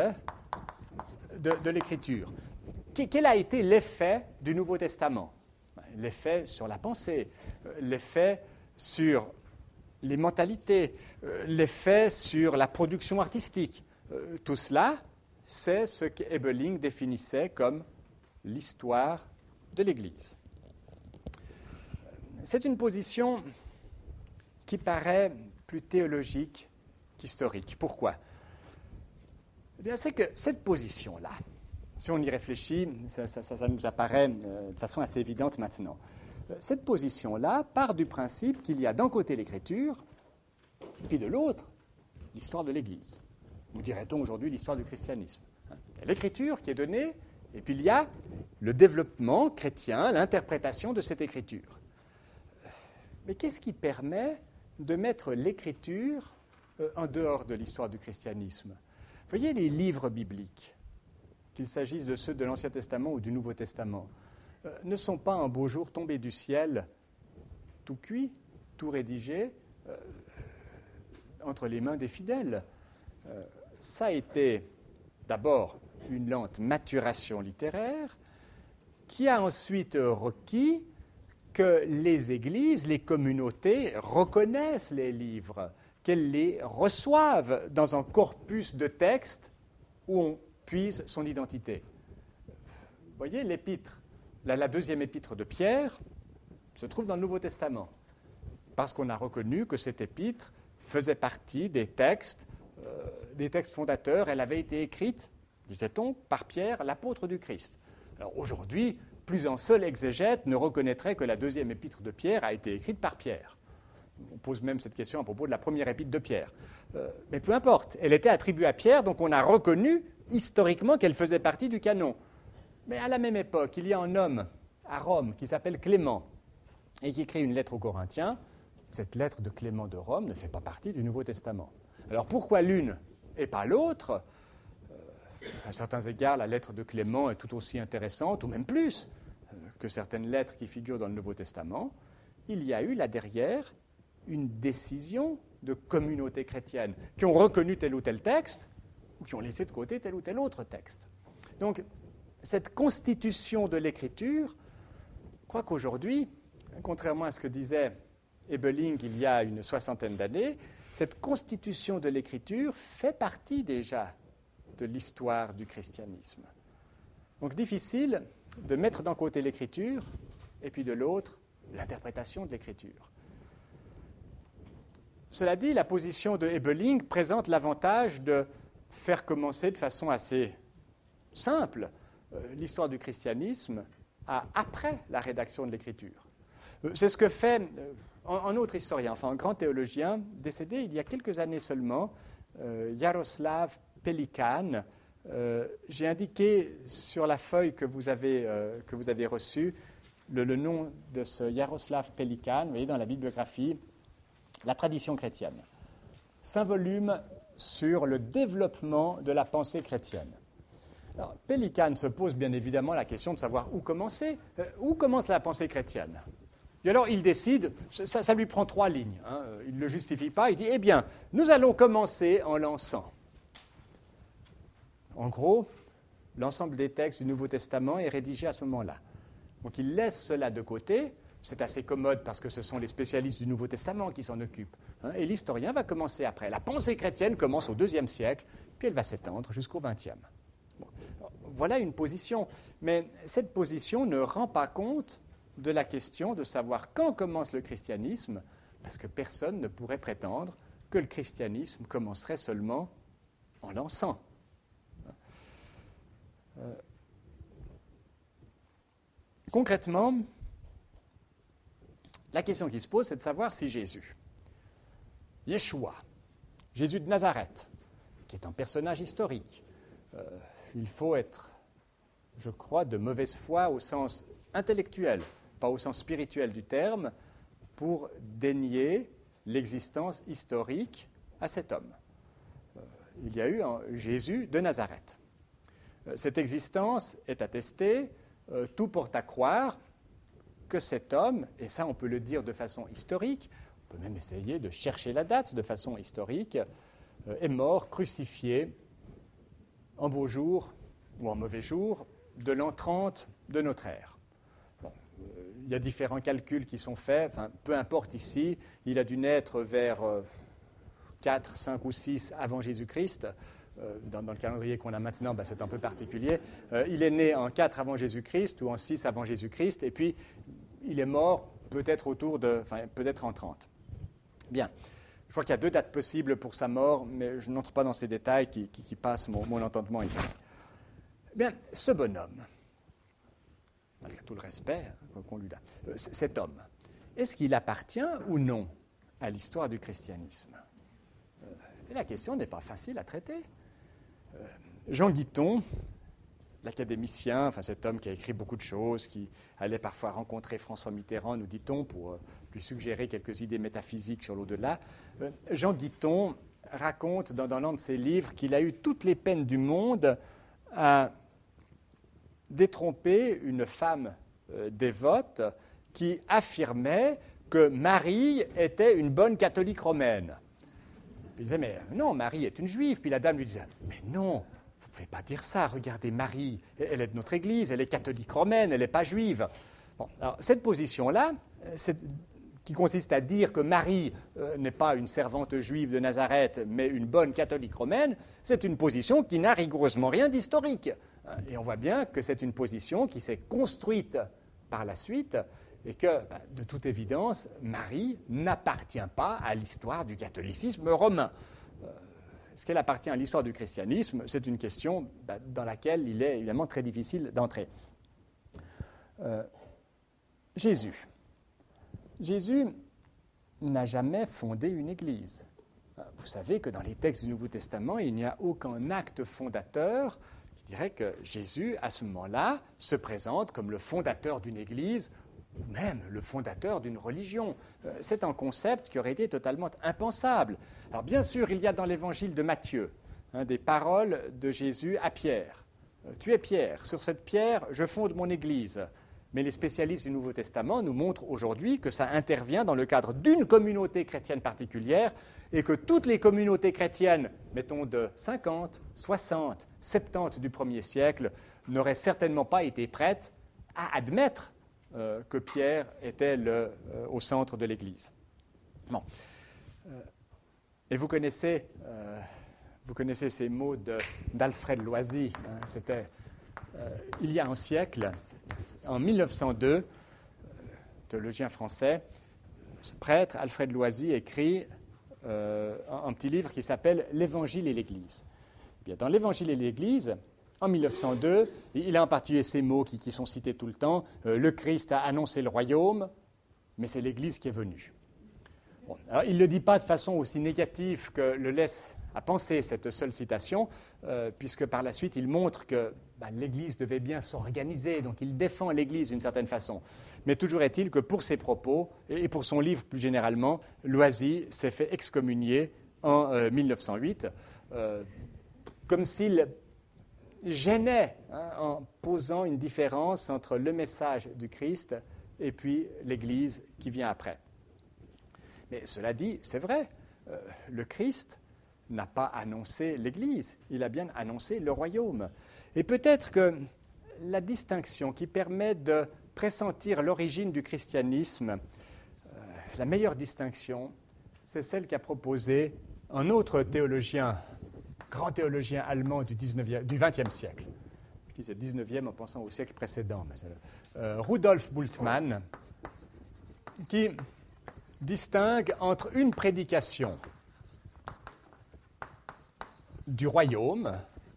de, de l'Écriture. Quel a été l'effet du Nouveau Testament? L'effet sur la pensée, l'effet sur les mentalités, l'effet sur la production artistique. Tout cela, c'est ce qu'Ebeling définissait comme l'histoire de l'Église. C'est une position qui paraît plus théologique qu'historique. Pourquoi? Eh bien, c'est que cette position-là, si on y réfléchit, ça, ça, ça nous apparaît de façon assez évidente maintenant. Cette position-là part du principe qu'il y a d'un côté l'Écriture, puis de l'autre, l'histoire de l'Église. Ou dirait-on aujourd'hui l'histoire du christianisme. Il y a l'Écriture qui est donnée, et puis il y a le développement chrétien, l'interprétation de cette Écriture. Mais qu'est-ce qui permet de mettre l'Écriture en dehors de l'histoire du christianisme? Vous voyez les livres bibliques, qu'il s'agisse de ceux de l'Ancien Testament ou du Nouveau Testament, euh, ne sont pas un beau jour tombés du ciel, tout cuit, tout rédigé, euh, entre les mains des fidèles. Euh, ça a été d'abord une lente maturation littéraire qui a ensuite requis que les églises, les communautés reconnaissent les livres, qu'elles les reçoivent dans un corpus de textes où on puise son identité. Vous voyez, l'épître, la, la deuxième épître de Pierre se trouve dans le Nouveau Testament, parce qu'on a reconnu que cette épître faisait partie des textes, euh, des textes fondateurs. Elle avait été écrite, disait-on, par Pierre, l'apôtre du Christ. Alors aujourd'hui, plus un seul exégète ne reconnaîtrait que la deuxième épître de Pierre a été écrite par Pierre. On pose même cette question à propos de la première épître de Pierre. Euh, mais peu importe, elle était attribuée à Pierre, donc on a reconnu historiquement qu'elle faisait partie du canon. Mais à la même époque, il y a un homme à Rome qui s'appelle Clément et qui écrit une lettre aux Corinthiens. Cette lettre de Clément de Rome ne fait pas partie du Nouveau Testament. Alors pourquoi l'une et pas l'autre ? À certains égards, la lettre de Clément est tout aussi intéressante, ou même plus, euh, que certaines lettres qui figurent dans le Nouveau Testament. Il y a eu là derrière une décision de communautés chrétiennes qui ont reconnu tel ou tel texte, ou qui ont laissé de côté tel ou tel autre texte. Donc, cette constitution de l'écriture, je crois qu'aujourd'hui, contrairement à ce que disait Ebeling il y a une soixantaine d'années, cette constitution de l'écriture fait partie déjà de l'histoire du christianisme. Donc difficile de mettre d'un côté l'écriture et puis de l'autre l'interprétation de l'écriture. Cela dit, la position de Ebeling présente l'avantage de faire commencer de façon assez simple euh, l'histoire du christianisme à après la rédaction de l'écriture. Euh, c'est ce que fait euh, un, un autre historien, enfin un grand théologien décédé il y a quelques années seulement, euh, Jaroslav Pelikan. Euh, j'ai indiqué sur la feuille que vous avez, euh, que vous avez reçue le, le nom de ce Jaroslav Pelikan, vous voyez, dans la bibliographie, La tradition chrétienne. Cinq volumes sur le développement de la pensée chrétienne. Alors, Pelikan se pose bien évidemment la question de savoir où commencer. Euh, où commence la pensée chrétienne ? Et alors, il décide, ça, ça lui prend trois lignes, hein, il ne le justifie pas, il dit, eh bien, nous allons commencer en lançant. En gros, l'ensemble des textes du Nouveau Testament est rédigé à ce moment-là. Donc il laisse cela de côté, c'est assez commode parce que ce sont les spécialistes du Nouveau Testament qui s'en occupent. Hein, et l'historien va commencer après. La pensée chrétienne commence au deuxième siècle, puis elle va s'étendre jusqu'au vingtième. Bon, voilà une position, mais cette position ne rend pas compte de la question de savoir quand commence le christianisme, parce que personne ne pourrait prétendre que le christianisme commencerait seulement en lançant. Euh, concrètement, la question qui se pose, c'est de savoir si Jésus, Yeshua, Jésus de Nazareth, qui est un personnage historique, euh, il faut être, je crois, de mauvaise foi au sens intellectuel, pas au sens spirituel du terme, pour dénier l'existence historique à cet homme. Euh, il y a eu un Jésus de Nazareth. Cette existence est attestée, euh, tout porte à croire que cet homme, et ça on peut le dire de façon historique, on peut même essayer de chercher la date de façon historique, euh, est mort, crucifié, en beau jour ou en mauvais jour, de l'an trente de notre ère. Bon, euh, il y a différents calculs qui sont faits, enfin, peu importe ici, il a dû naître vers euh, quatre, cinq ou six avant Jésus-Christ. Euh, dans, dans le calendrier qu'on a maintenant, ben, c'est un peu particulier. Euh, il est né en quatre avant Jésus-Christ ou en six avant Jésus-Christ, et puis il est mort peut-être autour de, enfin, peut-être en trente. Bien. Je crois qu'il y a deux dates possibles pour sa mort, mais je n'entre pas dans ces détails qui, qui, qui passent mon, mon entendement ici. Bien, ce bonhomme, malgré tout le respect qu'on lui a, euh, cet homme, est-ce qu'il appartient ou non à l'histoire du christianisme ? euh, Et la question n'est pas facile à traiter. Euh, Jean Guiton, l'académicien, enfin cet homme qui a écrit beaucoup de choses, qui allait parfois rencontrer François Mitterrand, nous dit-on, pour euh, lui suggérer quelques idées métaphysiques sur l'au-delà. Euh, Jean Guiton raconte dans, dans l'un de ses livres qu'il a eu toutes les peines du monde à détromper une femme euh, dévote qui affirmait que Marie était une bonne catholique romaine. Il disait, mais non, Marie est une juive. Puis la dame lui disait, mais non, vous ne pouvez pas dire ça. Regardez, Marie, elle est de notre Église, elle est catholique romaine, elle n'est pas juive. Bon, alors, cette position-là, c'est, qui consiste à dire que Marie euh, n'est pas une servante juive de Nazareth, mais une bonne catholique romaine, c'est une position qui n'a rigoureusement rien d'historique. Et on voit bien que c'est une position qui s'est construite par la suite, et que, ben, de toute évidence, Marie n'appartient pas à l'histoire du catholicisme romain. Euh, est-ce qu'elle appartient à l'histoire du christianisme? C'est une question ben, dans laquelle il est évidemment très difficile d'entrer. Euh, Jésus. Jésus n'a jamais fondé une église. Vous savez que dans les textes du Nouveau Testament, il n'y a aucun acte fondateur qui dirait que Jésus, à ce moment-là, se présente comme le fondateur d'une église ou même le fondateur d'une religion. C'est un concept qui aurait été totalement impensable. Alors bien sûr, il y a dans l'évangile de Matthieu hein, des paroles de Jésus à Pierre. « Tu es Pierre, sur cette pierre, je fonde mon église. » Mais les spécialistes du Nouveau Testament nous montrent aujourd'hui que ça intervient dans le cadre d'une communauté chrétienne particulière et que toutes les communautés chrétiennes, mettons de cinquante, soixante, soixante-dix du premier siècle, n'auraient certainement pas été prêtes à admettre Euh, que Pierre était le, euh, au centre de l'Église. Bon. Euh, et vous connaissez, euh, vous connaissez ces mots de, d'Alfred Loisy. Hein, c'était euh, il y a un siècle, en mille neuf cent deux, euh, théologien français, ce prêtre, Alfred Loisy, écrit euh, un, un petit livre qui s'appelle « L'Évangile et l'Église ». Eh bien, dans l'Évangile et l'Église, en mille neuf cent deux, il a en particulier ces mots qui, qui sont cités tout le temps. Euh, le Christ a annoncé le royaume, mais c'est l'Église qui est venue. Bon, alors, il ne le dit pas de façon aussi négative que le laisse à penser cette seule citation, euh, puisque par la suite, il montre que bah, l'Église devait bien s'organiser, donc il défend l'Église d'une certaine façon. Mais toujours est-il que pour ses propos, et pour son livre plus généralement, Loisy s'est fait excommunier en euh, mille neuf cent huit, euh, comme s'il gênait hein, en posant une différence entre le message du Christ et puis l'Église qui vient après. Mais cela dit, c'est vrai, euh, le Christ n'a pas annoncé l'Église, il a bien annoncé le royaume. Et peut-être que la distinction qui permet de pressentir l'origine du christianisme, euh, la meilleure distinction, c'est celle qu'a proposée un autre théologien, grand théologien allemand du, dix-neuvième, du vingtième siècle. Je disais dix-neuvième en pensant au siècle précédent. Mais euh, Rudolf Bultmann, qui distingue entre une prédication du royaume.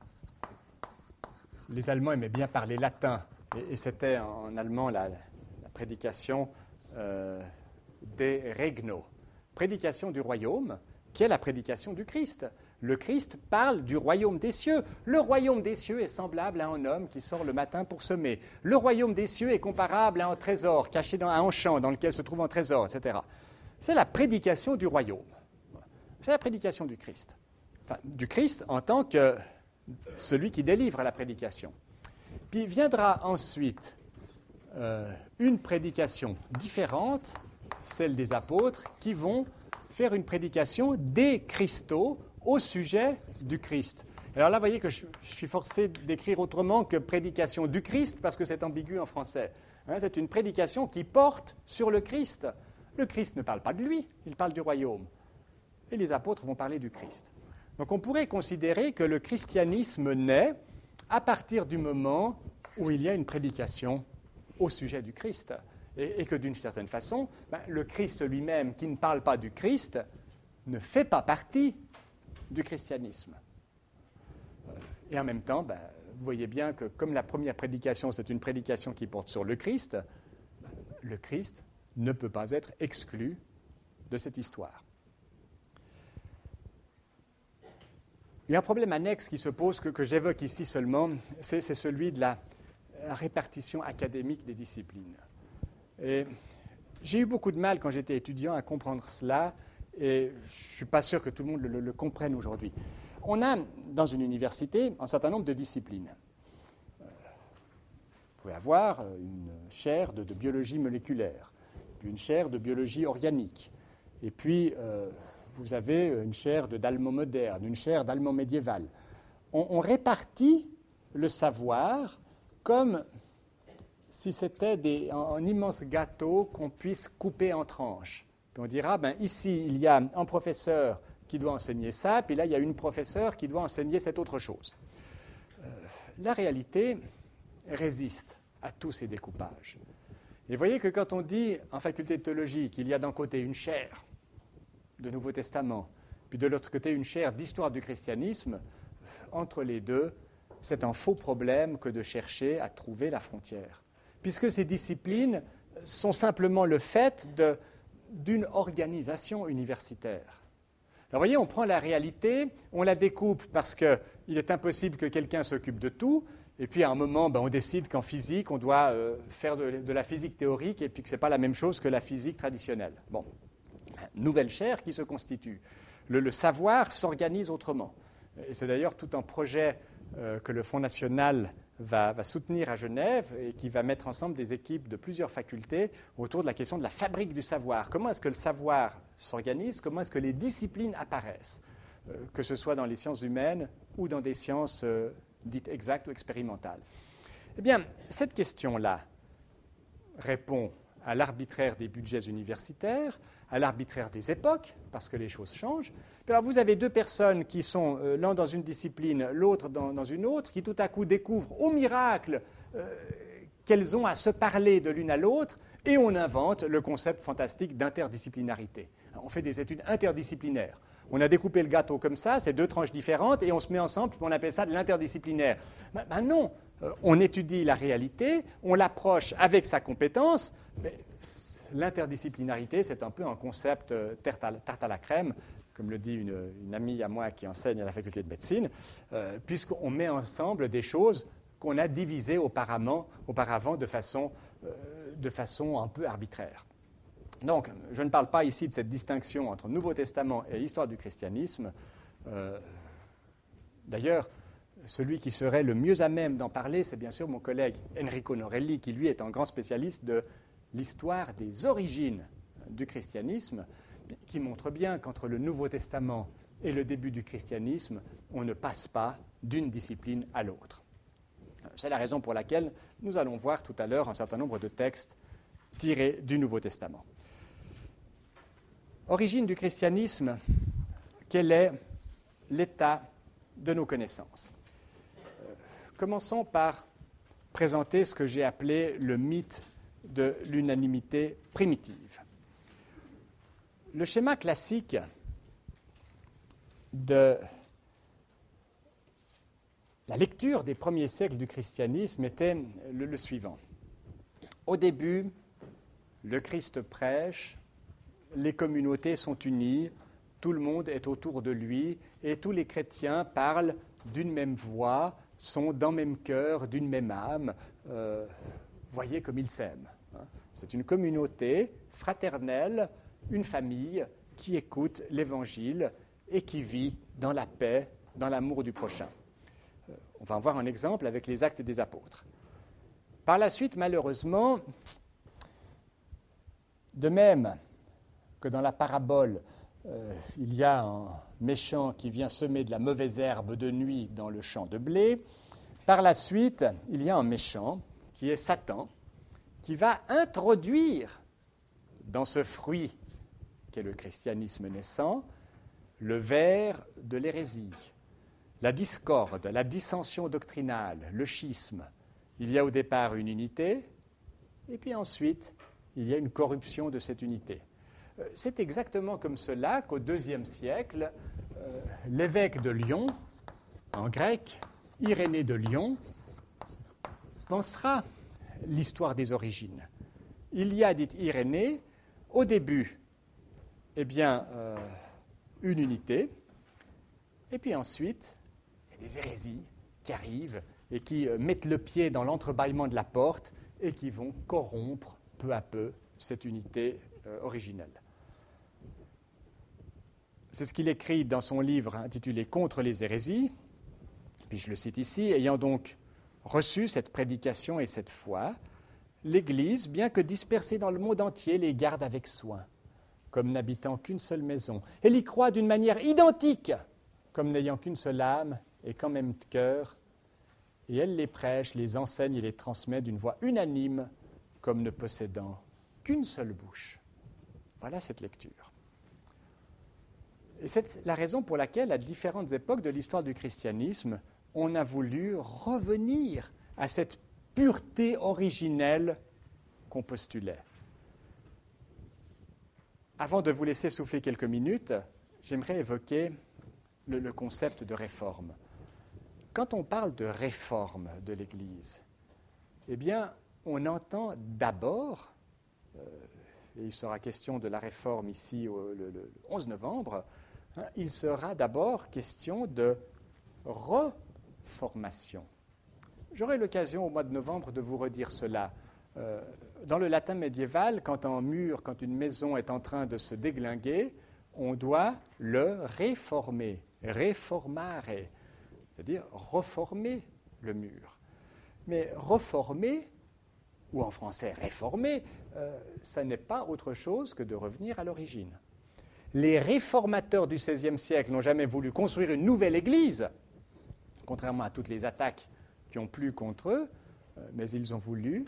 Les Allemands aimaient bien parler latin, et, et c'était en, en allemand la, la prédication euh, des regno. Prédication du royaume, qui est la prédication du Christ. Le Christ parle du royaume des cieux. Le royaume des cieux est semblable à un homme qui sort le matin pour semer. Le royaume des cieux est comparable à un trésor caché dans un champ dans lequel se trouve un trésor, et cetera. C'est la prédication du royaume. C'est la prédication du Christ. Enfin, du Christ en tant que celui qui délivre la prédication. Puis viendra ensuite euh, une prédication différente, celle des apôtres, qui vont faire une prédication des Christos au sujet du Christ. Alors là, vous voyez que je, je suis forcé d'écrire autrement que prédication du Christ, parce que c'est ambigu en français. Hein, c'est une prédication qui porte sur le Christ. Le Christ ne parle pas de lui, il parle du royaume. Et les apôtres vont parler du Christ. Donc on pourrait considérer que le christianisme naît à partir du moment où il y a une prédication au sujet du Christ. Et, et que d'une certaine façon, ben, le Christ lui-même, qui ne parle pas du Christ, ne fait pas partie du christianisme. Et en même temps, ben, vous voyez bien que comme la première prédication, c'est une prédication qui porte sur le Christ, ben, le Christ ne peut pas être exclu de cette histoire. Il y a un problème annexe qui se pose, que, que j'évoque ici seulement, c'est, c'est celui de la répartition académique des disciplines. Et j'ai eu beaucoup de mal quand j'étais étudiant à comprendre cela, et je ne suis pas sûr que tout le monde le, le, le comprenne aujourd'hui. On a dans une université un certain nombre de disciplines. pouvez avoir une chaire de, de biologie moléculaire, puis une chaire de biologie organique, et puis euh, vous avez une chaire de, d'allemand moderne, une chaire d'allemand médiéval. On, on répartit le savoir comme si c'était des, un, un immense gâteau qu'on puisse couper en tranches. Puis on dira, ben, ici, il y a un professeur qui doit enseigner ça, puis là, il y a une professeure qui doit enseigner cette autre chose. Euh, la réalité résiste à tous ces découpages. Et vous voyez que quand on dit en faculté de théologie qu'il y a d'un côté une chaire de Nouveau Testament, puis de l'autre côté une chaire d'histoire du christianisme, entre les deux, c'est un faux problème que de chercher à trouver la frontière, puisque ces disciplines sont simplement le fait de, d'une organisation universitaire. Alors, vous voyez, on prend la réalité, on la découpe parce qu'il est impossible que quelqu'un s'occupe de tout, et puis à un moment, ben, on décide qu'en physique, on doit euh, faire de, de la physique théorique, et puis que ce n'est pas la même chose que la physique traditionnelle. Bon, nouvelle chaire qui se constitue. Le, le savoir s'organise autrement. Et c'est d'ailleurs tout un projet euh, que le Fonds national va, va soutenir à Genève et qui va mettre ensemble des équipes de plusieurs facultés autour de la question de la fabrique du savoir. Comment est-ce que le savoir s'organise? Comment est-ce que les disciplines apparaissent, euh, que ce soit dans les sciences humaines ou dans des sciences euh, dites exactes ou expérimentales? Eh bien, cette question-là répond à l'arbitraire des budgets universitaires, à l'arbitraire des époques, parce que les choses changent. Puis alors vous avez deux personnes qui sont euh, l'un dans une discipline, l'autre dans, dans une autre, qui tout à coup découvrent au miracle euh, qu'elles ont à se parler de l'une à l'autre, et on invente le concept fantastique d'interdisciplinarité. On fait des études interdisciplinaires. On a découpé le gâteau comme ça, c'est deux tranches différentes, et on se met ensemble, puis on appelle ça de l'interdisciplinaire. Ben, ben non, euh, on étudie la réalité, on l'approche avec sa compétence, mais l'interdisciplinarité, c'est un peu un concept euh, tarte, à, tarte à la crème, comme le dit une, une amie à moi qui enseigne à la faculté de médecine, euh, puisqu'on met ensemble des choses qu'on a divisées auparavant, auparavant de, façon, euh, de façon un peu arbitraire. Donc, je ne parle pas ici de cette distinction entre Nouveau Testament et histoire du christianisme. Euh, d'ailleurs, celui qui serait le mieux à même d'en parler, c'est bien sûr mon collègue Enrico Norelli, qui lui est un grand spécialiste de l'histoire des origines du christianisme, qui montre bien qu'entre le Nouveau Testament et le début du christianisme, on ne passe pas d'une discipline à l'autre. C'est la raison pour laquelle nous allons voir tout à l'heure un certain nombre de textes tirés du Nouveau Testament. Origine du christianisme, quel est l'état de nos connaissances? Euh, commençons par présenter ce que j'ai appelé le mythe de l'unanimité primitive. Le schéma classique de la lecture des premiers siècles du christianisme était le, le suivant. Au début, le Christ prêche, les communautés sont unies, tout le monde est autour de lui et tous les chrétiens parlent d'une même voix, sont d'un même cœur, d'une même âme. Euh, voyez comme ils s'aiment. C'est une communauté fraternelle, une famille qui écoute l'Évangile et qui vit dans la paix, dans l'amour du prochain. On va en voir un exemple avec les Actes des Apôtres. Par la suite, malheureusement, de même que dans la parabole, euh, il y a un méchant qui vient semer de la mauvaise herbe de nuit dans le champ de blé, par la suite, il y a un méchant qui est Satan, qui va introduire dans ce fruit qu'est le christianisme naissant le ver de l'hérésie, la discorde, la dissension doctrinale, le schisme. Il y a au départ une unité, et puis ensuite, il y a une corruption de cette unité. C'est exactement comme cela qu'au deuxième siècle, euh, l'évêque de Lyon, en grec, Irénée de Lyon, pensera l'histoire des origines. Il y a, dit Irénée, au début, eh bien, euh, une unité, et puis ensuite, il y a des hérésies qui arrivent et qui euh, mettent le pied dans l'entrebâillement de la porte et qui vont corrompre peu à peu cette unité euh, originelle. C'est ce qu'il écrit dans son livre intitulé « Contre les hérésies », puis je le cite ici, « Ayant donc reçu cette prédication et cette foi, l'Église, bien que dispersée dans le monde entier, les garde avec soin, comme n'habitant qu'une seule maison. Elle y croit d'une manière identique, comme n'ayant qu'une seule âme et qu'un même cœur, et elle les prêche, les enseigne et les transmet d'une voix unanime, comme ne possédant qu'une seule bouche. Voilà cette lecture. Et c'est la raison pour laquelle, à différentes époques de l'histoire du christianisme, on a voulu revenir à cette pureté originelle qu'on postulait. Avant de vous laisser souffler quelques minutes, j'aimerais évoquer le, le concept de réforme. Quand on parle de réforme de l'Église, eh bien, on entend d'abord, euh, et il sera question de la réforme ici au, le, le onze novembre, hein, il sera d'abord question de reformation. J'aurai l'occasion au mois de novembre de vous redire cela. Euh, dans le latin médiéval, quand un mur, quand une maison est en train de se déglinguer, on doit le réformer, reformare, c'est-à-dire reformer le mur. Mais reformer, ou en français réformer, euh, ça n'est pas autre chose que de revenir à l'origine. Les réformateurs du seizième siècle n'ont jamais voulu construire une nouvelle église, contrairement à toutes les attaques qui ont plu contre eux, euh, mais ils ont voulu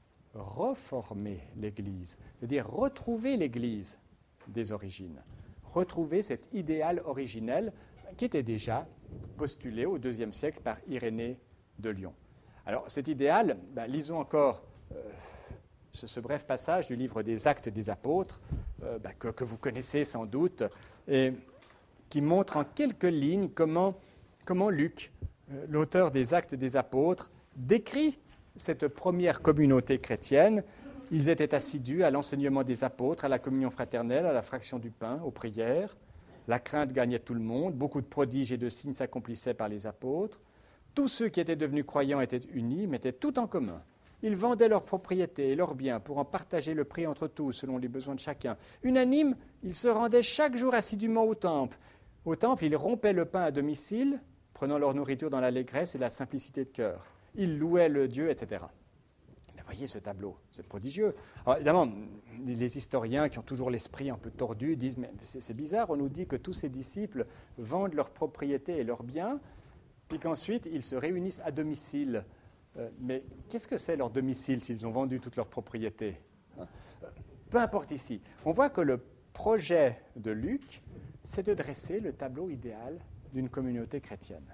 reformer l'Église, c'est-à-dire retrouver l'Église des origines, retrouver cet idéal originel qui était déjà postulé au deuxième siècle par Irénée de Lyon. Alors cet idéal, ben, lisons encore euh, ce, ce bref passage du livre des Actes des Apôtres, euh, ben, que, que vous connaissez sans doute, et qui montre en quelques lignes comment, comment Luc, euh, l'auteur des Actes des Apôtres, décrit cette première communauté chrétienne. Ils étaient assidus à l'enseignement des apôtres, à la communion fraternelle, à la fraction du pain, aux prières. La crainte gagnait tout le monde. Beaucoup de prodiges et de signes s'accomplissaient par les apôtres. Tous ceux qui étaient devenus croyants étaient unis, mettaient tout en commun. Ils vendaient leurs propriétés et leurs biens pour en partager le prix entre tous, selon les besoins de chacun. Unanimes, ils se rendaient chaque jour assidûment au temple. Au temple, ils rompaient le pain à domicile, prenant leur nourriture dans l'allégresse et la simplicité de cœur. Ils louaient le Dieu, et cetera. Mais voyez ce tableau, c'est prodigieux. Alors évidemment, les historiens qui ont toujours l'esprit un peu tordu disent « mais c'est, c'est bizarre, on nous dit que tous ces disciples vendent leurs propriétés et leurs biens, puis qu'ensuite ils se réunissent à domicile. Euh, mais qu'est-ce que c'est leur domicile s'ils ont vendu toutes leurs propriétés hein? Peu importe ici. On voit que le projet de Luc, c'est de dresser le tableau idéal d'une communauté chrétienne.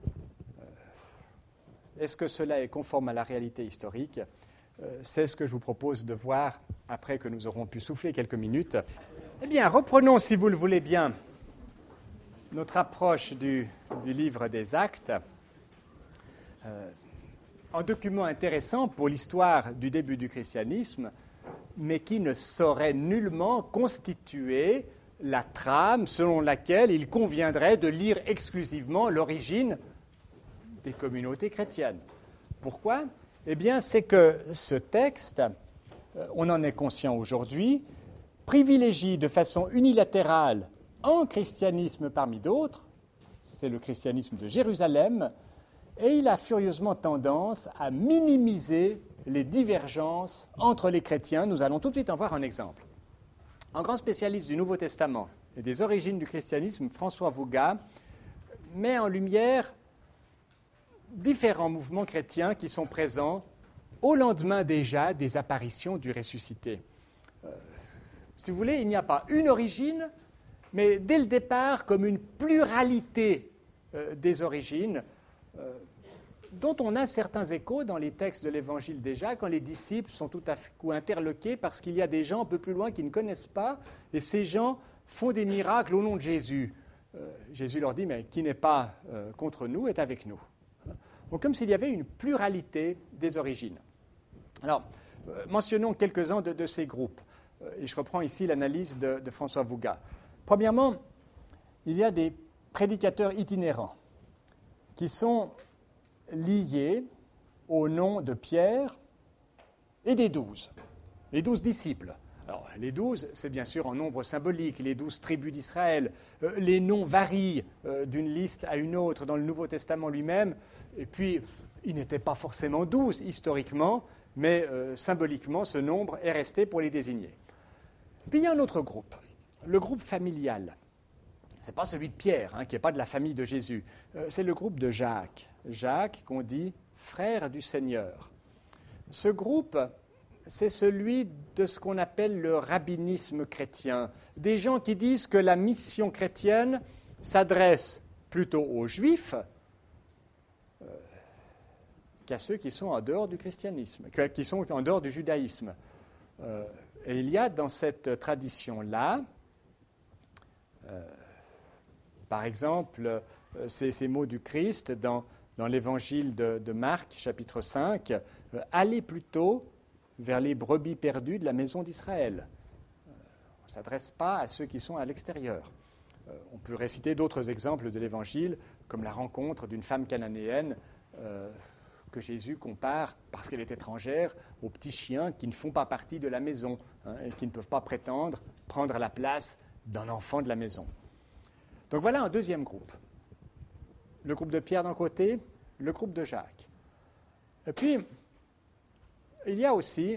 Est-ce que cela est conforme à la réalité historique ? euh, C'est ce que je vous propose de voir après que nous aurons pu souffler quelques minutes. Eh bien, reprenons, si vous le voulez bien, notre approche du, du livre des Actes. Euh, un document intéressant pour l'histoire du début du christianisme, mais qui ne saurait nullement constituer la trame selon laquelle il conviendrait de lire exclusivement l'origine des communautés chrétiennes. Pourquoi ? Eh bien, c'est que ce texte, on en est conscient aujourd'hui, privilégie de façon unilatérale un christianisme parmi d'autres, c'est le christianisme de Jérusalem, et il a furieusement tendance à minimiser les divergences entre les chrétiens. Nous allons tout de suite en voir un exemple. Un grand spécialiste du Nouveau Testament et des origines du christianisme, François Vouga, met en lumière différents mouvements chrétiens qui sont présents au lendemain déjà des apparitions du ressuscité. Euh, si vous voulez, il n'y a pas une origine, mais dès le départ, comme une pluralité euh, des origines, euh, dont on a certains échos dans les textes de l'Évangile déjà, quand les disciples sont tout à coup interloqués parce qu'il y a des gens un peu plus loin qui ne connaissent pas, et ces gens font des miracles au nom de Jésus. Euh, Jésus leur dit, mais qui n'est pas euh, contre nous est avec nous. Donc, comme s'il y avait une pluralité des origines. Alors, euh, mentionnons quelques-uns de, de ces groupes. Euh, et je reprends ici l'analyse de, de François Vouga. Premièrement, il y a des prédicateurs itinérants qui sont liés au nom de Pierre et des douze, les douze disciples. Alors, les douze, c'est bien sûr un nombre symbolique, les douze tribus d'Israël. Euh, les noms varient euh, d'une liste à une autre dans le Nouveau Testament lui-même. Et puis, Ils n'étaient pas forcément douze historiquement, mais euh, symboliquement, ce nombre est resté pour les désigner. Puis il y a un autre groupe, le groupe familial. Ce n'est pas celui de Pierre, hein, qui n'est pas de la famille de Jésus. Euh, c'est le groupe de Jacques. Jacques, qu'on dit frère du Seigneur. Ce groupe, c'est celui de ce qu'on appelle le rabbinisme chrétien. Des gens qui disent que la mission chrétienne s'adresse plutôt aux Juifs euh, qu'à ceux qui sont en dehors du christianisme, qui sont en dehors du judaïsme. Euh, et il y a dans cette tradition-là, euh, par exemple, euh, ces, ces mots du Christ dans, dans l'évangile de, de Marc, chapitre cinq, euh, « Allez plutôt vers les brebis perdues de la maison d'Israël. » On ne s'adresse pas à ceux qui sont à l'extérieur. Euh, on peut réciter d'autres exemples de l'Évangile, comme la rencontre d'une femme cananéenne euh, que Jésus compare, parce qu'elle est étrangère, aux petits chiens qui ne font pas partie de la maison, hein, et qui ne peuvent pas prétendre prendre la place d'un enfant de la maison. Donc voilà un deuxième groupe. Le groupe de Pierre d'un côté, le groupe de Jacques. Et puis, il y a aussi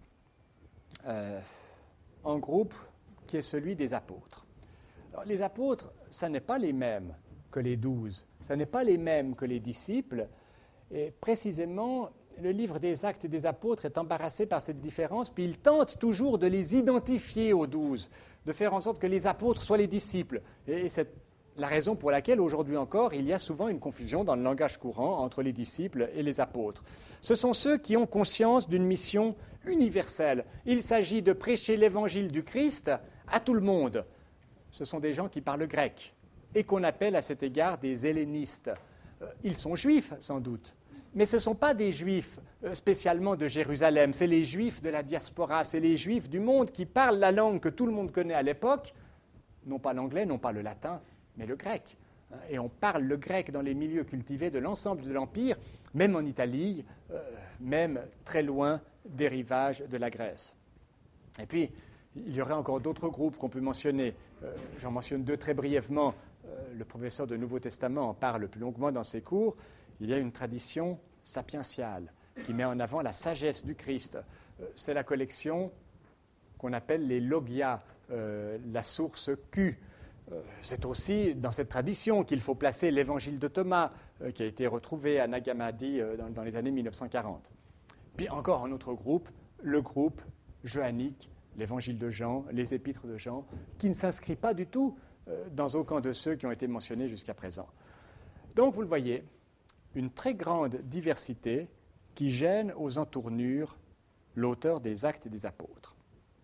euh, un groupe qui est celui des apôtres. Alors, les apôtres, ça n'est pas les mêmes que les douze, ça n'est pas les mêmes que les disciples, et précisément, le livre des Actes des apôtres est embarrassé par cette différence, puis il tente toujours de les identifier aux douze, de faire en sorte que les apôtres soient les disciples. Et c'est la raison pour laquelle, aujourd'hui encore, il y a souvent une confusion dans le langage courant entre les disciples et les apôtres. Ce sont ceux qui ont conscience d'une mission universelle. Il s'agit de prêcher l'évangile du Christ à tout le monde. Ce sont des gens qui parlent grec et qu'on appelle à cet égard des hellénistes. Ils sont juifs, sans doute, mais ce ne sont pas des juifs spécialement de Jérusalem, c'est les juifs de la diaspora, c'est les juifs du monde qui parlent la langue que tout le monde connaît à l'époque, non pas l'anglais, non pas le latin, mais le grec. Et on parle le grec dans les milieux cultivés de l'ensemble de l'Empire, même en Italie, euh, même très loin des rivages de la Grèce. Et puis, il y aurait encore d'autres groupes qu'on peut mentionner. Euh, j'en mentionne deux très brièvement. Euh, le professeur de Nouveau Testament en parle plus longuement dans ses cours. Il y a une tradition sapientiale qui met en avant la sagesse du Christ. Euh, c'est la collection qu'on appelle les logia, euh, la source Q. Euh, c'est aussi dans cette tradition qu'il faut placer l'évangile de Thomas, euh, qui a été retrouvé à Nag Hammadi euh, dans, dans les années mille neuf cent quarante. Puis encore un autre groupe, le groupe johannique, l'évangile de Jean, les épîtres de Jean, qui ne s'inscrit pas du tout euh, dans aucun de ceux qui ont été mentionnés jusqu'à présent. Donc, vous le voyez, une très grande diversité qui gêne aux entournures l'auteur des Actes des Apôtres.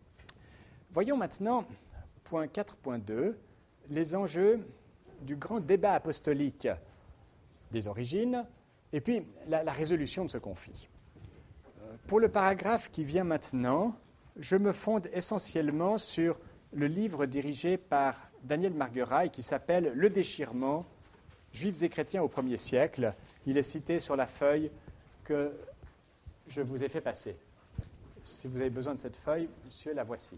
Voyons maintenant, point quatre point deux, les enjeux du grand débat apostolique des origines et puis la, la résolution de ce conflit. Euh, pour le paragraphe qui vient maintenant, je me fonde essentiellement sur le livre dirigé par Daniel Margueraille qui s'appelle « Le déchirement, Juifs et chrétiens au premier siècle ». Il est cité sur la feuille que je vous ai fait passer. Si vous avez besoin de cette feuille, monsieur, la voici.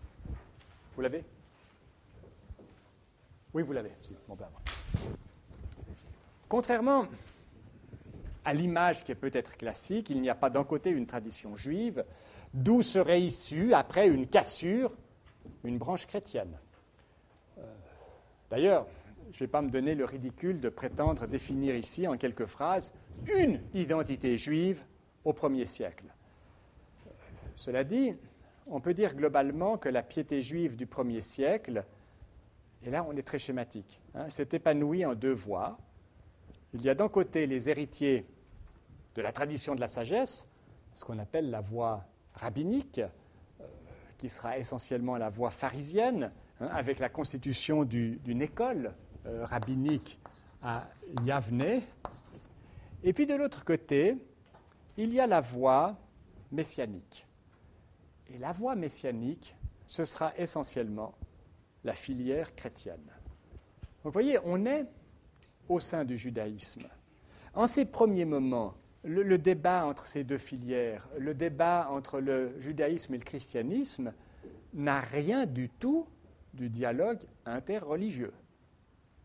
Vous l'avez ? Oui, vous l'avez. Bon, ben, contrairement à l'image qui est peut-être classique, il n'y a pas d'un côté une tradition juive, d'où serait issue, après une cassure, une branche chrétienne. Euh, d'ailleurs, je ne vais pas me donner le ridicule de prétendre définir ici, en quelques phrases, une identité juive au premier siècle. Euh, cela dit, on peut dire globalement que la piété juive du premier siècle, et là on est très schématique, hein, s'est épanouie en deux voies. Il y a d'un côté les héritiers de la tradition de la sagesse, ce qu'on appelle la voie rabbinique, euh, qui sera essentiellement la voie pharisienne, hein, avec la constitution du, d'une école euh, rabbinique à Yavne. Et puis de l'autre côté, il y a la voie messianique. Et la voie messianique, ce sera essentiellement la filière chrétienne. Donc vous voyez, on est au sein du judaïsme. En ces premiers moments, le, le débat entre ces deux filières, le débat entre le judaïsme et le christianisme, n'a rien du tout du dialogue interreligieux.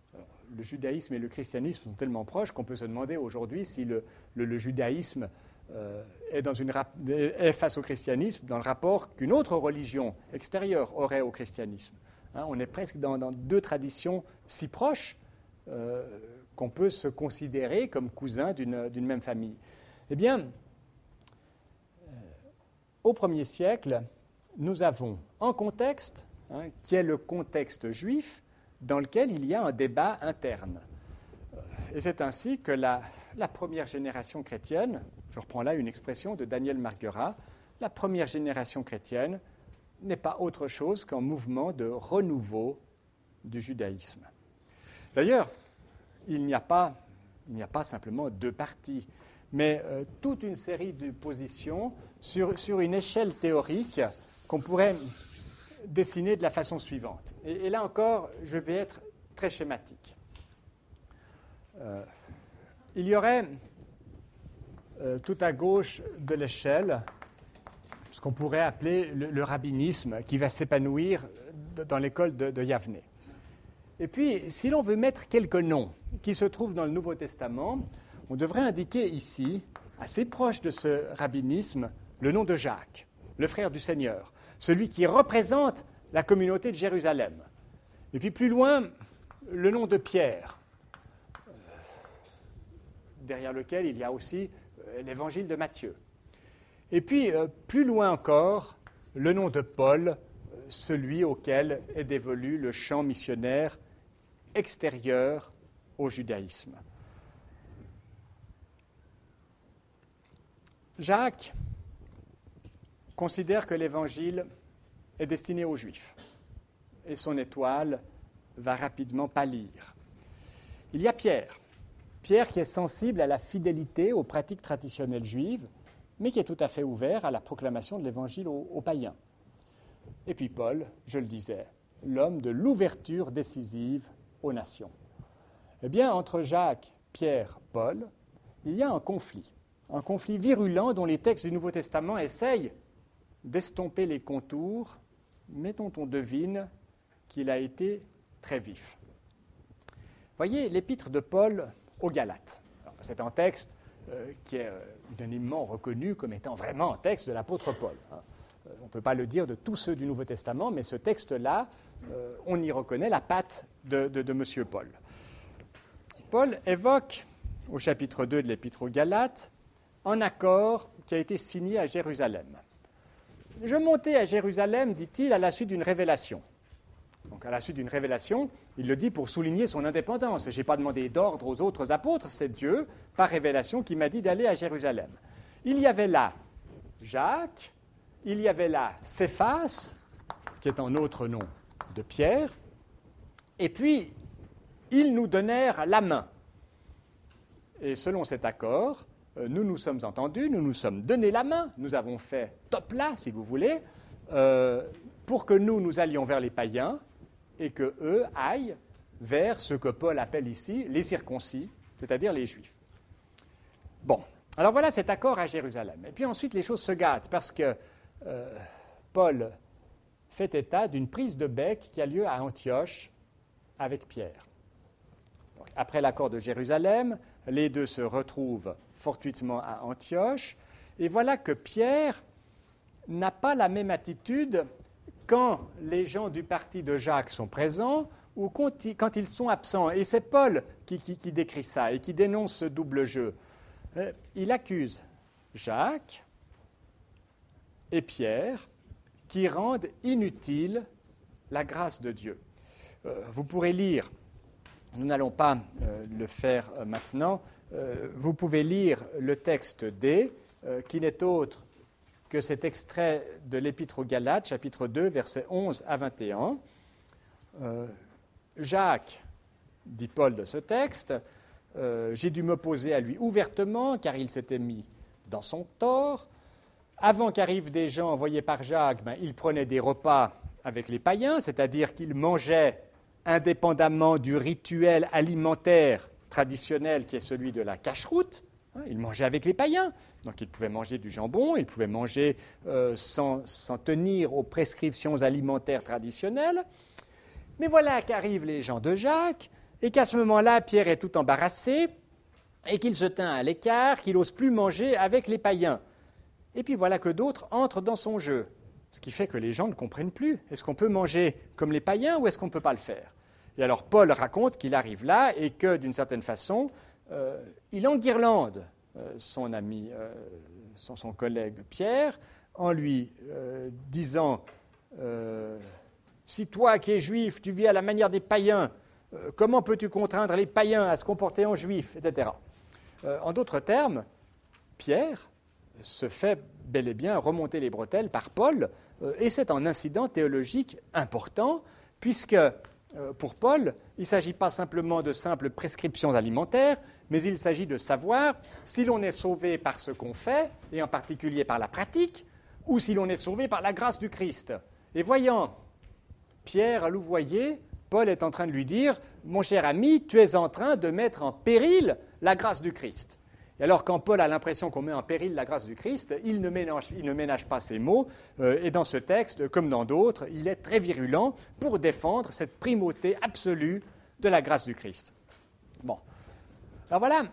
le judaïsme et le christianisme sont tellement proches qu'on peut se demander aujourd'hui si le, le, le judaïsme euh, est, dans une rap- est face au christianisme dans le rapport qu'une autre religion extérieure aurait au christianisme. Hein, on est presque dans, dans deux traditions si proches euh, qu'on peut se considérer comme cousins d'une, d'une même famille. Eh bien, euh, au premier siècle, nous avons un contexte hein, qui est le contexte juif dans lequel il y a un débat interne. Et c'est ainsi que la, la première génération chrétienne, je reprends là une expression de Daniel Marguerat, la première génération chrétienne n'est pas autre chose qu'un mouvement de renouveau du judaïsme. D'ailleurs, il n'y a pas, il n'y a pas simplement deux partis, mais euh, toute une série de positions sur, sur une échelle théorique qu'on pourrait dessiner de la façon suivante. Et, et là encore, je vais être très schématique. Euh, il y aurait euh, tout à gauche de l'échelle ce qu'on pourrait appeler le, le rabbinisme qui va s'épanouir dans l'école de, de Yavne. Et puis, si l'on veut mettre quelques noms qui se trouvent dans le Nouveau Testament, on devrait indiquer ici, assez proche de ce rabbinisme, le nom de Jacques, le frère du Seigneur, celui qui représente la communauté de Jérusalem. Et puis plus loin, le nom de Pierre, derrière lequel il y a aussi l'évangile de Matthieu. Et puis, plus loin encore, le nom de Paul, celui auquel est dévolu le champ missionnaire extérieur au judaïsme. Jacques considère que l'évangile est destiné aux Juifs et son étoile va rapidement pâlir. Il y a Pierre, Pierre qui est sensible à la fidélité aux pratiques traditionnelles juives, mais qui est tout à fait ouvert à la proclamation de l'évangile aux, aux païens. Et puis Paul, je le disais, l'homme de l'ouverture décisive aux nations. Eh bien, entre Jacques, Pierre, Paul, il y a un conflit, un conflit virulent dont les textes du Nouveau Testament essayent d'estomper les contours, mais dont on devine qu'il a été très vif. Voyez l'épître de Paul aux Galates. Alors, c'est un texte euh, qui est euh, unanimement reconnu comme étant vraiment un texte de l'apôtre Paul. Hein. Euh, on ne peut pas le dire de tous ceux du Nouveau Testament, mais ce texte-là, euh, on y reconnaît la patte de, de, de M. Paul. Paul évoque au chapitre deux de l'épître aux Galates un accord qui a été signé à Jérusalem. Je montais à Jérusalem, dit-il, à la suite d'une révélation. Donc à la suite d'une révélation, il le dit pour souligner son indépendance. Je n'ai pas demandé d'ordre aux autres apôtres, c'est Dieu, par révélation, qui m'a dit d'aller à Jérusalem. Il y avait là Jacques, il y avait là Céphas, qui est un autre nom de Pierre, et puis ils nous donnèrent la main. Et selon cet accord, nous nous sommes entendus, nous nous sommes donné la main, nous avons fait top là, si vous voulez, euh, pour que nous, nous allions vers les païens et qu'eux aillent vers ce que Paul appelle ici les circoncis, c'est-à-dire les Juifs. Bon, alors voilà cet accord à Jérusalem. Et puis ensuite, les choses se gâtent parce que euh, Paul fait état d'une prise de bec qui a lieu à Antioche avec Pierre. Donc, après l'accord de Jérusalem, les deux se retrouvent fortuitement à Antioche, et voilà que Pierre n'a pas la même attitude quand les gens du parti de Jacques sont présents ou quand ils sont absents. Et c'est Paul qui, qui, qui décrit ça et qui dénonce ce double jeu. Il accuse Jacques et Pierre qui rendent inutile la grâce de Dieu. Vous pourrez lire, nous n'allons pas euh, le faire euh, maintenant, euh, vous pouvez lire le texte D, euh, qui n'est autre que cet extrait de l'Épître aux Galates, chapitre deux, versets onze à vingt et un. Euh, Jacques, dit Paul de ce texte, euh, j'ai dû m'opposer à lui ouvertement, car il s'était mis dans son tort. Avant qu'arrivent des gens envoyés par Jacques, ben, il prenait des repas avec les païens, c'est-à-dire qu'il mangeait indépendamment du rituel alimentaire traditionnel qui est celui de la cacheroute. Il mangeait avec les païens, donc il pouvait manger du jambon, il pouvait manger euh, sans, sans tenir aux prescriptions alimentaires traditionnelles. Mais voilà qu'arrivent les gens de Jacques, et qu'à ce moment-là, Pierre est tout embarrassé, et qu'il se tint à l'écart, qu'il n'ose plus manger avec les païens. Et puis voilà que d'autres entrent dans son jeu, ce qui fait que les gens ne comprennent plus. Est-ce qu'on peut manger comme les païens ou est-ce qu'on ne peut pas le faire? Et alors Paul raconte qu'il arrive là et que, d'une certaine façon, euh, il enguirlande euh, son ami, euh, son, son collègue Pierre, en lui euh, disant euh, « Si toi qui es juif, tu vis à la manière des païens, euh, comment peux-tu contraindre les païens à se comporter en juifs ?» et cetera. Euh, en d'autres termes, Pierre se fait bel et bien remonter les bretelles par Paul, euh, et c'est un incident théologique important, puisque euh, pour Paul, il ne s'agit pas simplement de simples prescriptions alimentaires, mais il s'agit de savoir si l'on est sauvé par ce qu'on fait, et en particulier par la pratique, ou si l'on est sauvé par la grâce du Christ. Et voyant Pierre louvoyer, Paul est en train de lui dire « Mon cher ami, tu es en train de mettre en péril la grâce du Christ. » Et alors, quand Paul a l'impression qu'on met en péril la grâce du Christ, il ne ménage, il ne ménage pas ses mots. Euh, et dans ce texte, comme dans d'autres, il est très virulent pour défendre cette primauté absolue de la grâce du Christ. Bon. Alors voilà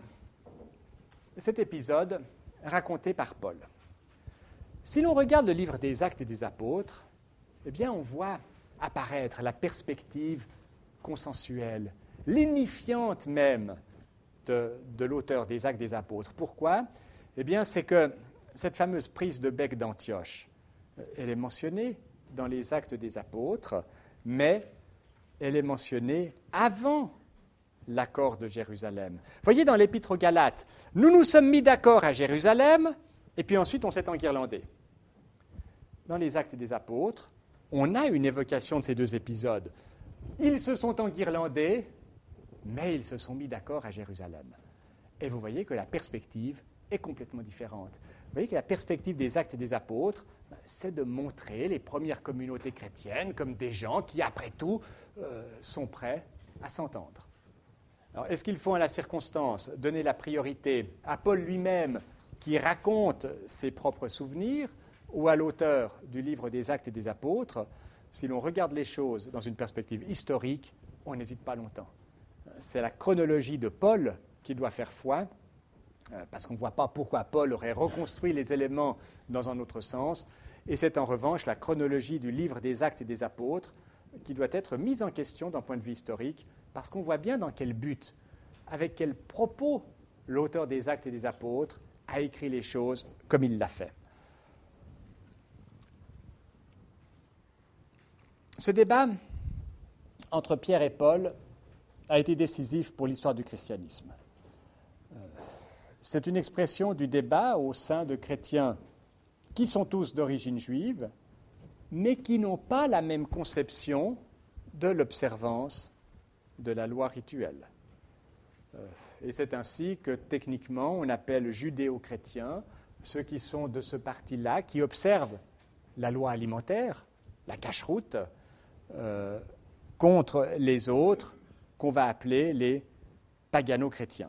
cet épisode raconté par Paul. Si l'on regarde le livre des Actes et des Apôtres, eh bien, on voit apparaître la perspective consensuelle, lénifiante même, De, de l'auteur des Actes des Apôtres. Pourquoi? Eh bien, c'est que cette fameuse prise de bec d'Antioche, elle est mentionnée dans les Actes des Apôtres, mais elle est mentionnée avant l'accord de Jérusalem. Voyez dans l'Épître aux Galates, nous nous sommes mis d'accord à Jérusalem, et puis ensuite on s'est enguirlandé. Dans les Actes des Apôtres, on a une évocation de ces deux épisodes. Ils se sont enguirlandés, mais ils se sont mis d'accord à Jérusalem. Et vous voyez que la perspective est complètement différente. Vous voyez que la perspective des Actes des Apôtres, c'est de montrer les premières communautés chrétiennes comme des gens qui, après tout, euh, sont prêts à s'entendre. Alors, est-ce qu'il faut, en la circonstance, donner la priorité à Paul lui-même qui raconte ses propres souvenirs ou à l'auteur du livre des Actes des Apôtres? Si l'on regarde les choses dans une perspective historique, on n'hésite pas longtemps. C'est la chronologie de Paul qui doit faire foi, euh, parce qu'on ne voit pas pourquoi Paul aurait reconstruit les éléments dans un autre sens, et c'est en revanche la chronologie du livre des Actes et des Apôtres qui doit être mise en question d'un point de vue historique, parce qu'on voit bien dans quel but, avec quel propos l'auteur des Actes et des Apôtres a écrit les choses comme il l'a fait. Ce débat entre Pierre et Paul a été décisif pour l'histoire du christianisme. Euh, c'est une expression du débat au sein de chrétiens qui sont tous d'origine juive, mais qui n'ont pas la même conception de l'observance de la loi rituelle. Euh, et c'est ainsi que, techniquement, on appelle judéo-chrétiens ceux qui sont de ce parti-là, qui observent la loi alimentaire, la cacheroute, euh, contre les autres, qu'on va appeler les pagano-chrétiens.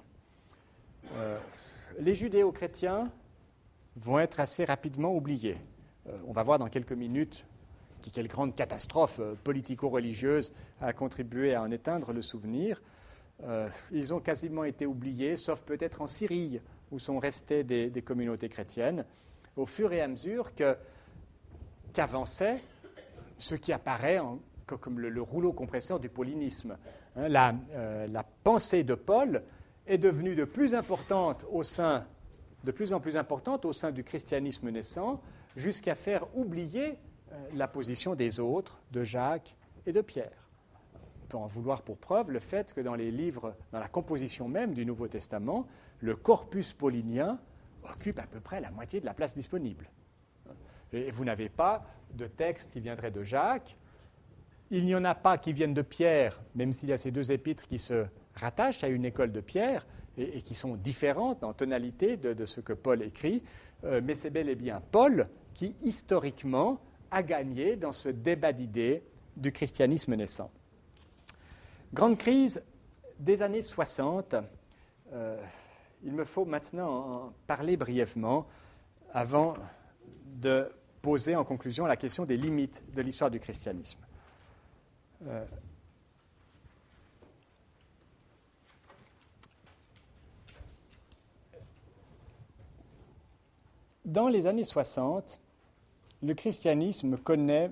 Euh, les judéo-chrétiens vont être assez rapidement oubliés. Euh, on va voir dans quelques minutes qui, quelle grande catastrophe euh, politico-religieuse a contribué à en éteindre le souvenir. Euh, ils ont quasiment été oubliés, sauf peut-être en Syrie, où sont restées des, des communautés chrétiennes, au fur et à mesure que, qu'avançait ce qui apparaît en, comme le, le rouleau compresseur du paulinisme. La, euh, la pensée de Paul est devenue de plus importante au sein, de plus en plus importante au sein du christianisme naissant, jusqu'à faire oublier euh, la position des autres, de Jacques et de Pierre. On peut en vouloir pour preuve le fait que dans les livres, dans la composition même du Nouveau Testament, le corpus paulinien occupe à peu près la moitié de la place disponible. Et vous n'avez pas de texte qui viendrait de Jacques. Il n'y en a pas qui viennent de Pierre, même s'il y a ces deux épîtres qui se rattachent à une école de Pierre et, et qui sont différentes en tonalité de, de ce que Paul écrit, euh, mais c'est bel et bien Paul qui, historiquement, a gagné dans ce débat d'idées du christianisme naissant. Grande crise des années soixante. Euh, il me faut maintenant en parler brièvement avant de poser en conclusion la question des limites de l'histoire du christianisme. Euh, dans les années soixante, le christianisme connaît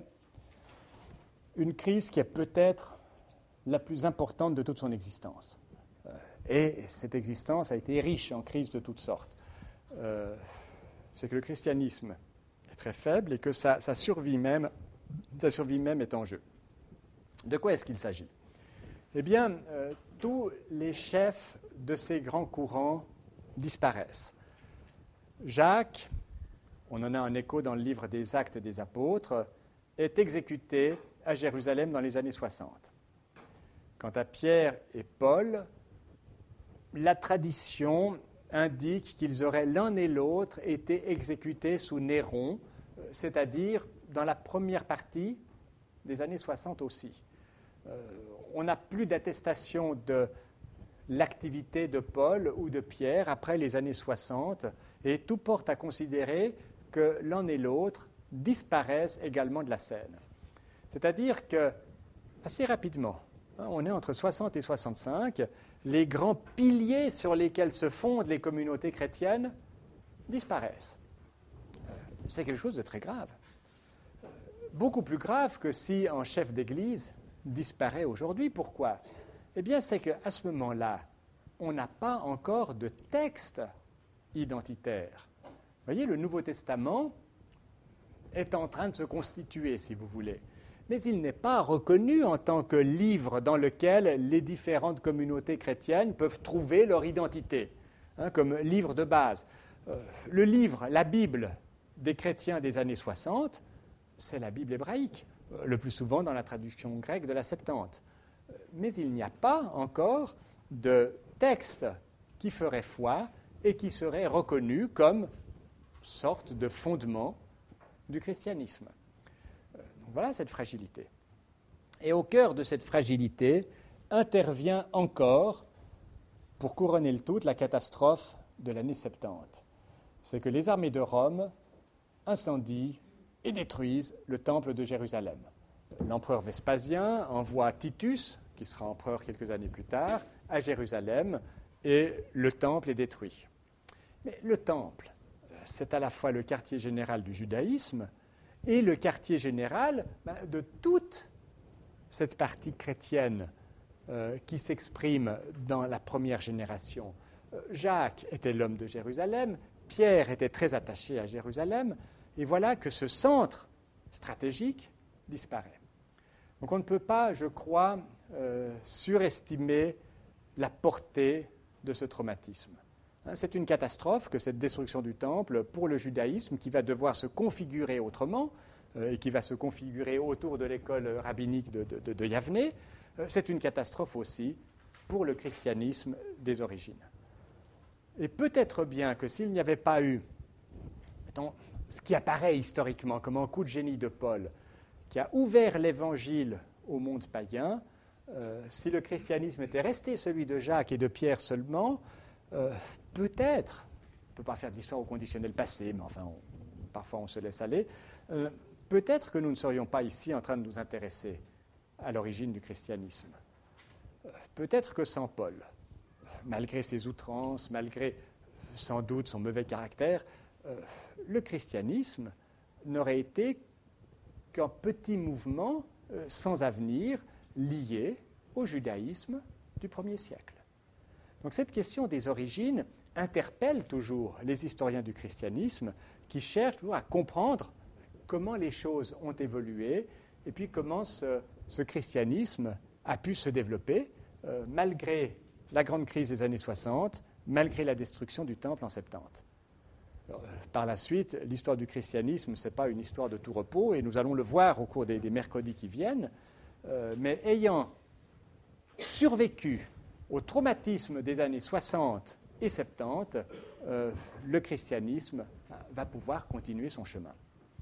une crise qui est peut-être la plus importante de toute son existence. Et cette existence a été riche en crises de toutes sortes. Euh, c'est que le christianisme est très faible et que sa, sa, survie même, sa survie même est en jeu. De quoi est-ce qu'il s'agit ? Eh bien, euh, tous les chefs de ces grands courants disparaissent. Jacques, on en a un écho dans le livre des Actes des Apôtres, est exécuté à Jérusalem dans les années soixante. Quant à Pierre et Paul, la tradition indique qu'ils auraient l'un et l'autre été exécutés sous Néron, c'est-à-dire dans la première partie des années soixante aussi. Euh, on n'a plus d'attestation de l'activité de Paul ou de Pierre après les années soixante, et tout porte à considérer que l'un et l'autre disparaissent également de la scène. C'est-à-dire que, assez rapidement, hein, on est entre soixante et soixante-cinq, les grands piliers sur lesquels se fondent les communautés chrétiennes disparaissent. C'est quelque chose de très grave. Beaucoup plus grave que si un chef d'église disparaît aujourd'hui. Pourquoi ? Eh bien, c'est qu'à ce moment-là, on n'a pas encore de texte identitaire. Vous voyez, le Nouveau Testament est en train de se constituer, si vous voulez. Mais il n'est pas reconnu en tant que livre dans lequel les différentes communautés chrétiennes peuvent trouver leur identité, hein, comme livre de base. Euh, le livre, la Bible des chrétiens des années soixante, c'est la Bible hébraïque, euh, le plus souvent dans la traduction grecque de la Septante. Euh, mais il n'y a pas encore de texte qui ferait foi et qui serait reconnu comme sorte de fondement du christianisme. Donc voilà cette fragilité. Et au cœur de cette fragilité intervient encore, pour couronner le tout, la catastrophe de l'année soixante-dix. C'est que les armées de Rome incendient et détruisent le temple de Jérusalem. L'empereur Vespasien envoie Titus, qui sera empereur quelques années plus tard, à Jérusalem, et le temple est détruit. Mais le temple, c'est à la fois le quartier général du judaïsme et le quartier général ben, de toute cette partie chrétienne euh, qui s'exprime dans la première génération. Euh, Jacques était l'homme de Jérusalem, Pierre était très attaché à Jérusalem, et voilà que ce centre stratégique disparaît. Donc on ne peut pas, je crois, euh, surestimer la portée de ce traumatisme. C'est une catastrophe que cette destruction du temple pour le judaïsme qui va devoir se configurer autrement euh, et qui va se configurer autour de l'école rabbinique de, de, de Yavné. Euh, c'est une catastrophe aussi pour le christianisme des origines. Et peut-être bien que s'il n'y avait pas eu mettons, ce qui apparaît historiquement comme un coup de génie de Paul, qui a ouvert l'évangile au monde païen, euh, si le christianisme était resté celui de Jacques et de Pierre seulement, Euh, peut-être, on ne peut pas faire de l'histoire au conditionnel passé, mais enfin, on, parfois on se laisse aller, euh, peut-être que nous ne serions pas ici en train de nous intéresser à l'origine du christianisme. Euh, peut-être que sans Paul, malgré ses outrances, malgré sans doute son mauvais caractère, euh, le christianisme n'aurait été qu'un petit mouvement euh, sans avenir lié au judaïsme du premier siècle. Donc cette question des origines interpelle toujours les historiens du christianisme qui cherchent toujours à comprendre comment les choses ont évolué et puis comment ce, ce christianisme a pu se développer euh, malgré la grande crise des années soixante, malgré la destruction du temple en soixante-dix. Alors, par la suite, l'histoire du christianisme, ce n'est pas une histoire de tout repos et nous allons le voir au cours des, des mercredis qui viennent, euh, mais ayant survécu au traumatisme des années soixante et soixante-dix, euh, le christianisme va pouvoir continuer son chemin.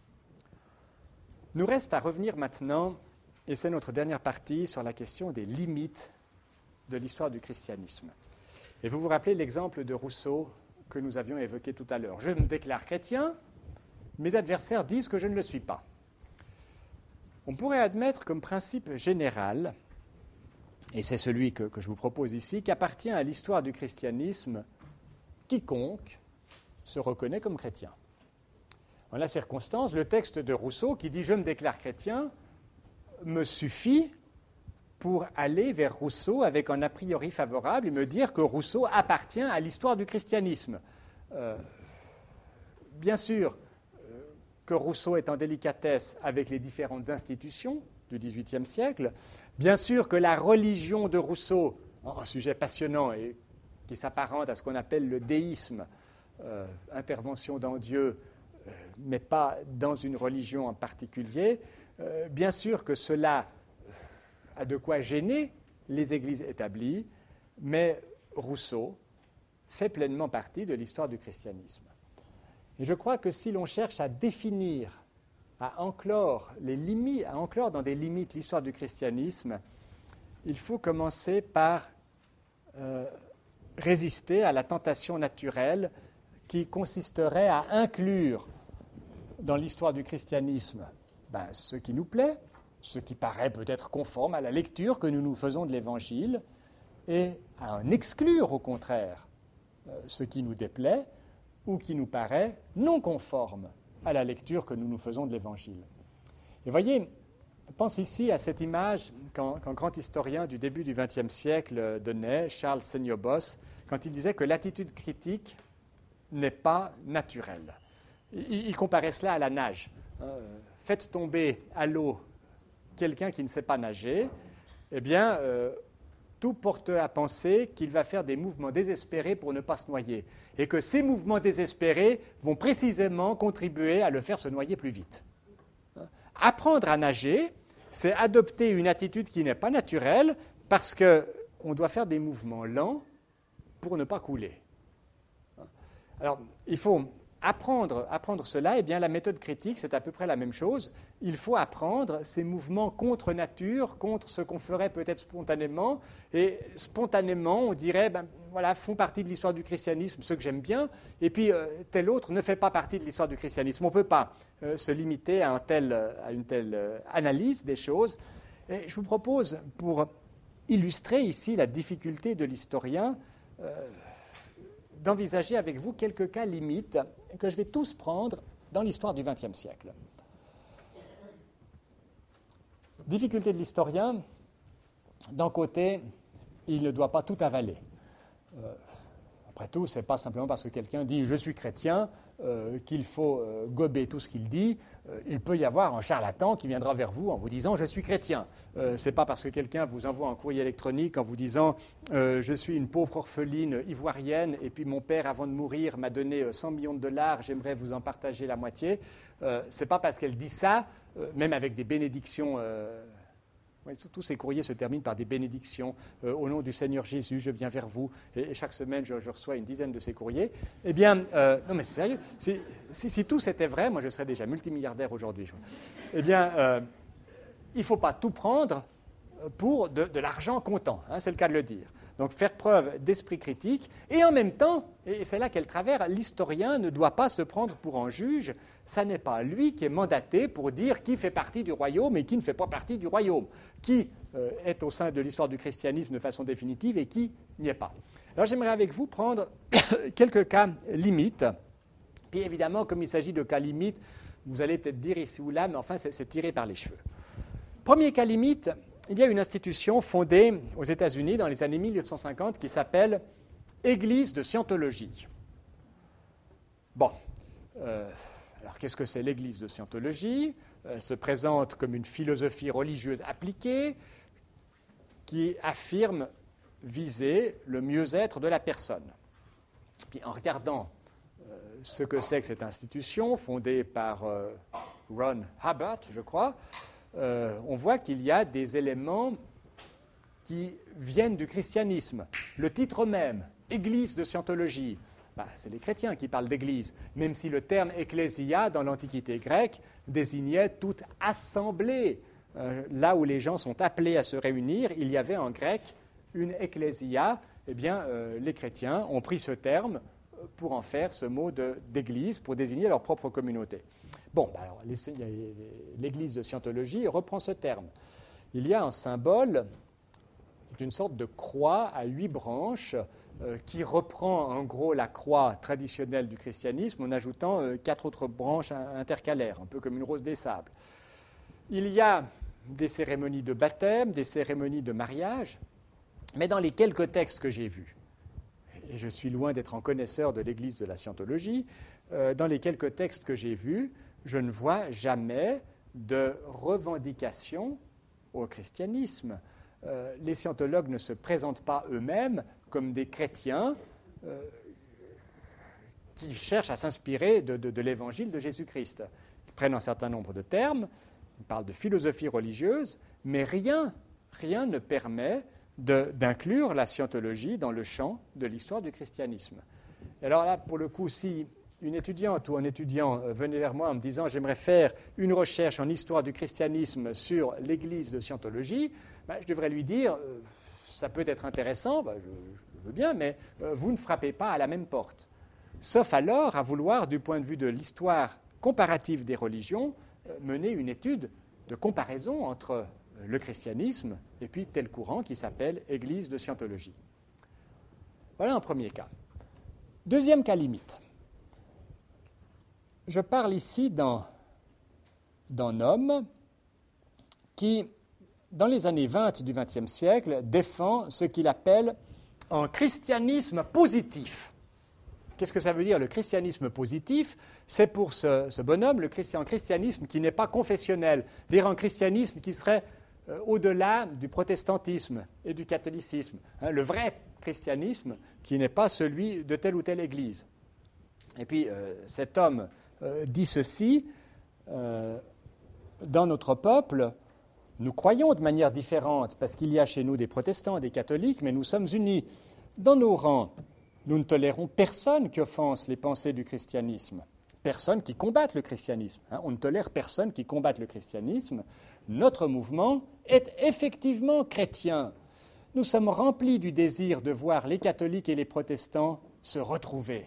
Nous reste à revenir maintenant, et c'est notre dernière partie, sur la question des limites de l'histoire du christianisme. Et vous vous rappelez l'exemple de Rousseau que nous avions évoqué tout à l'heure. Je me déclare chrétien, mes adversaires disent que je ne le suis pas. On pourrait admettre comme principe général, et c'est celui que, que je vous propose ici, qu'appartient à l'histoire du christianisme quiconque se reconnaît comme chrétien. En la circonstance, le texte de Rousseau qui dit « Je me déclare chrétien » me suffit pour aller vers Rousseau avec un a priori favorable et me dire que Rousseau appartient à l'histoire du christianisme. Euh, bien sûr euh, que Rousseau est en délicatesse avec les différentes institutions du dix-huitième siècle, bien sûr que la religion de Rousseau, un sujet passionnant et qui s'apparente à ce qu'on appelle le déisme, euh, intervention dans Dieu, euh, mais pas dans une religion en particulier, euh, bien sûr que cela a de quoi gêner les églises établies, mais Rousseau fait pleinement partie de l'histoire du christianisme. Et je crois que si l'on cherche à définir, à enclore, les limites, à enclore dans des limites l'histoire du christianisme, il faut commencer par euh, résister à la tentation naturelle qui consisterait à inclure dans l'histoire du christianisme ben, ce qui nous plaît, ce qui paraît peut-être conforme à la lecture que nous nous faisons de l'Évangile, et à en exclure au contraire euh, ce qui nous déplaît ou qui nous paraît non conforme à la lecture que nous nous faisons de l'Évangile. Et voyez, pense ici à cette image qu'un, qu'un grand historien du début du vingtième siècle donnait, Charles Seignobos, quand il disait que l'attitude critique n'est pas naturelle. Il, il comparait cela à la nage. Euh, faites tomber à l'eau quelqu'un qui ne sait pas nager, eh bien, euh, tout porte à penser qu'il va faire des mouvements désespérés pour ne pas se noyer, et que ces mouvements désespérés vont précisément contribuer à le faire se noyer plus vite. Apprendre à nager, c'est adopter une attitude qui n'est pas naturelle, parce qu'on doit faire des mouvements lents pour ne pas couler. Alors, il faut apprendre, apprendre cela, et bien la méthode critique, c'est à peu près la même chose. Il faut apprendre ces mouvements contre nature, contre ce qu'on ferait peut-être spontanément, et spontanément, on dirait, ben, voilà, font partie de l'histoire du christianisme, ceux que j'aime bien, et puis euh, tel autre ne fait pas partie de l'histoire du christianisme. On ne peut pas euh, se limiter à, un tel, à une telle euh, analyse des choses. Et je vous propose, pour illustrer ici la difficulté de l'historien, euh, d'envisager avec vous quelques cas limites que je vais tous prendre dans l'histoire du vingtième siècle. Difficulté de l'historien, d'un côté, il ne doit pas tout avaler. Euh, après tout, ce n'est pas simplement parce que quelqu'un dit « je suis chrétien euh, » qu'il faut euh, gober tout ce qu'il dit. Euh, il peut y avoir un charlatan qui viendra vers vous en vous disant « je suis chrétien euh, ». Ce n'est pas parce que quelqu'un vous envoie un courrier électronique en vous disant euh, « je suis une pauvre orpheline ivoirienne et puis mon père, avant de mourir, m'a donné cent millions de dollars, j'aimerais vous en partager la moitié euh, ». Ce n'est pas parce qu'elle dit ça, euh, même avec des bénédictions... Euh, Oui, tous ces courriers se terminent par des bénédictions. Euh, au nom du Seigneur Jésus, je viens vers vous. Et, et chaque semaine, je, je reçois une dizaine de ces courriers. Eh bien, euh, non mais c'est sérieux, si, si, si tout c'était vrai, moi je serais déjà multimilliardaire aujourd'hui. Eh bien, euh, il ne faut pas tout prendre pour de, de l'argent comptant, hein, c'est le cas de le dire. Donc faire preuve d'esprit critique, et en même temps, et c'est là qu'est le travers, l'historien ne doit pas se prendre pour un juge, ça n'est pas lui qui est mandaté pour dire qui fait partie du royaume et qui ne fait pas partie du royaume, qui euh, est au sein de l'histoire du christianisme de façon définitive et qui n'y est pas. Alors j'aimerais avec vous prendre quelques cas limites, puis évidemment, comme il s'agit de cas limites, vous allez peut-être dire ici ou là, mais enfin c'est, c'est tiré par les cheveux. Premier cas limite, il y a une institution fondée aux États-Unis dans les années mille neuf cent cinquante qui s'appelle Église de Scientologie. Bon, euh, alors qu'est-ce que c'est l'Église de Scientologie ? Elle se présente comme une philosophie religieuse appliquée qui affirme viser le mieux-être de la personne. Puis en regardant euh, ce que c'est que cette institution, fondée par euh, Ron Hubbard, je crois, Euh, on voit qu'il y a des éléments qui viennent du christianisme. Le titre même, Église de Scientologie, bah, c'est les chrétiens qui parlent d'église, même si le terme ecclésia dans l'Antiquité grecque désignait toute assemblée. Euh, là où les gens sont appelés à se réunir, il y avait en grec une ecclésia. Eh bien, euh, les chrétiens ont pris ce terme pour en faire ce mot de, d'église, pour désigner leur propre communauté. Bon, alors, l'Église de Scientologie reprend ce terme. Il y a un symbole, c'est une sorte de croix à huit branches euh, qui reprend en gros la croix traditionnelle du christianisme en ajoutant euh, quatre autres branches intercalaires, un peu comme une rose des sables. Il y a des cérémonies de baptême, des cérémonies de mariage, mais dans les quelques textes que j'ai vus, et je suis loin d'être un connaisseur de l'Église de la scientologie, euh, dans les quelques textes que j'ai vus, je ne vois jamais de revendication au christianisme. Euh, les scientologues ne se présentent pas eux-mêmes comme des chrétiens euh, qui cherchent à s'inspirer de, de, de l'évangile de Jésus-Christ. Ils prennent un certain nombre de termes, ils parlent de philosophie religieuse, mais rien, rien ne permet de, d'inclure la scientologie dans le champ de l'histoire du christianisme. Et alors là, pour le coup, si une étudiante ou un étudiant venait vers moi en me disant « j'aimerais faire une recherche en histoire du christianisme sur l'Église de scientologie ben, », je devrais lui dire euh, « ça peut être intéressant, ben, je, je veux bien, mais euh, vous ne frappez pas à la même porte ». Sauf alors à vouloir, du point de vue de l'histoire comparative des religions, euh, mener une étude de comparaison entre le christianisme et puis tel courant qui s'appelle Église de scientologie. Voilà un premier cas. Deuxième cas limite. Je parle ici d'un, d'un homme qui, dans les années vingt du vingtième siècle, défend ce qu'il appelle un christianisme positif. Qu'est-ce que ça veut dire, le christianisme positif? C'est pour ce, ce bonhomme le christi- un christianisme qui n'est pas confessionnel, c'est-à-dire un christianisme qui serait euh, au-delà du protestantisme et du catholicisme. Hein, le vrai christianisme qui n'est pas celui de telle ou telle église. Et puis, euh, cet homme euh, dit ceci, euh, dans notre peuple, nous croyons de manière différente, parce qu'il y a chez nous des protestants et des catholiques, mais nous sommes unis. Dans nos rangs, nous ne tolérons personne qui offense les pensées du christianisme, personne qui combatte le christianisme. Hein, on ne tolère personne qui combatte le christianisme. Notre mouvement est effectivement chrétien. Nous sommes remplis du désir de voir les catholiques et les protestants se retrouver.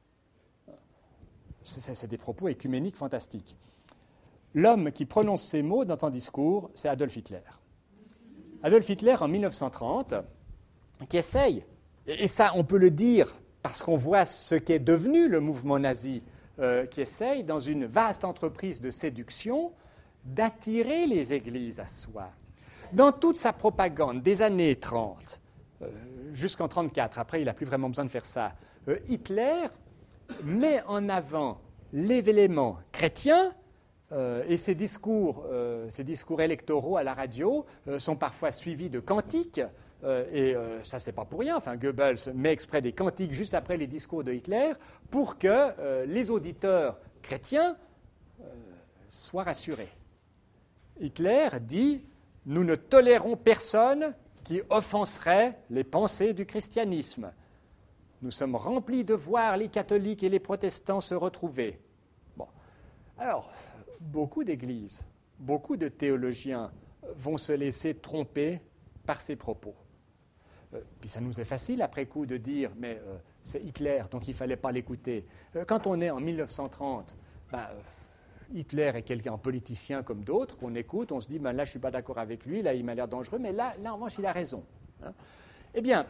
C'est, c'est des propos écuméniques fantastiques. L'homme qui prononce ces mots dans un discours, c'est Adolf Hitler. Adolf Hitler, en mille neuf cent trente, qui essaye, et ça on peut le dire parce qu'on voit ce qu'est devenu le mouvement nazi, euh, qui essaye, dans une vaste entreprise de séduction, d'attirer les églises à soi. Dans toute sa propagande des années trente, euh, jusqu'en trente-quatre, après il n'a plus vraiment besoin de faire ça, euh, Hitler met en avant l'élément chrétien, euh, et ses discours, euh, ses discours électoraux à la radio euh, sont parfois suivis de cantiques, euh, et euh, ça c'est pas pour rien, enfin Goebbels met exprès des cantiques juste après les discours de Hitler pour que euh, les auditeurs chrétiens euh, soient rassurés. Hitler dit « Nous ne tolérons personne qui offenserait les pensées du christianisme. Nous sommes remplis de voir les catholiques et les protestants se retrouver. » Bon. Alors, beaucoup d'églises, beaucoup de théologiens vont se laisser tromper par ces propos. Euh, puis ça nous est facile après coup de dire « mais euh, c'est Hitler, donc il ne fallait pas l'écouter euh, ». Quand on est en mille neuf cent trente, ben, euh, Hitler est quelqu'un, un politicien comme d'autres, qu'on écoute, on se dit ben, « là je ne suis pas d'accord avec lui, là il m'a l'air dangereux, mais là, là en revanche il a raison hein. ». Eh bien,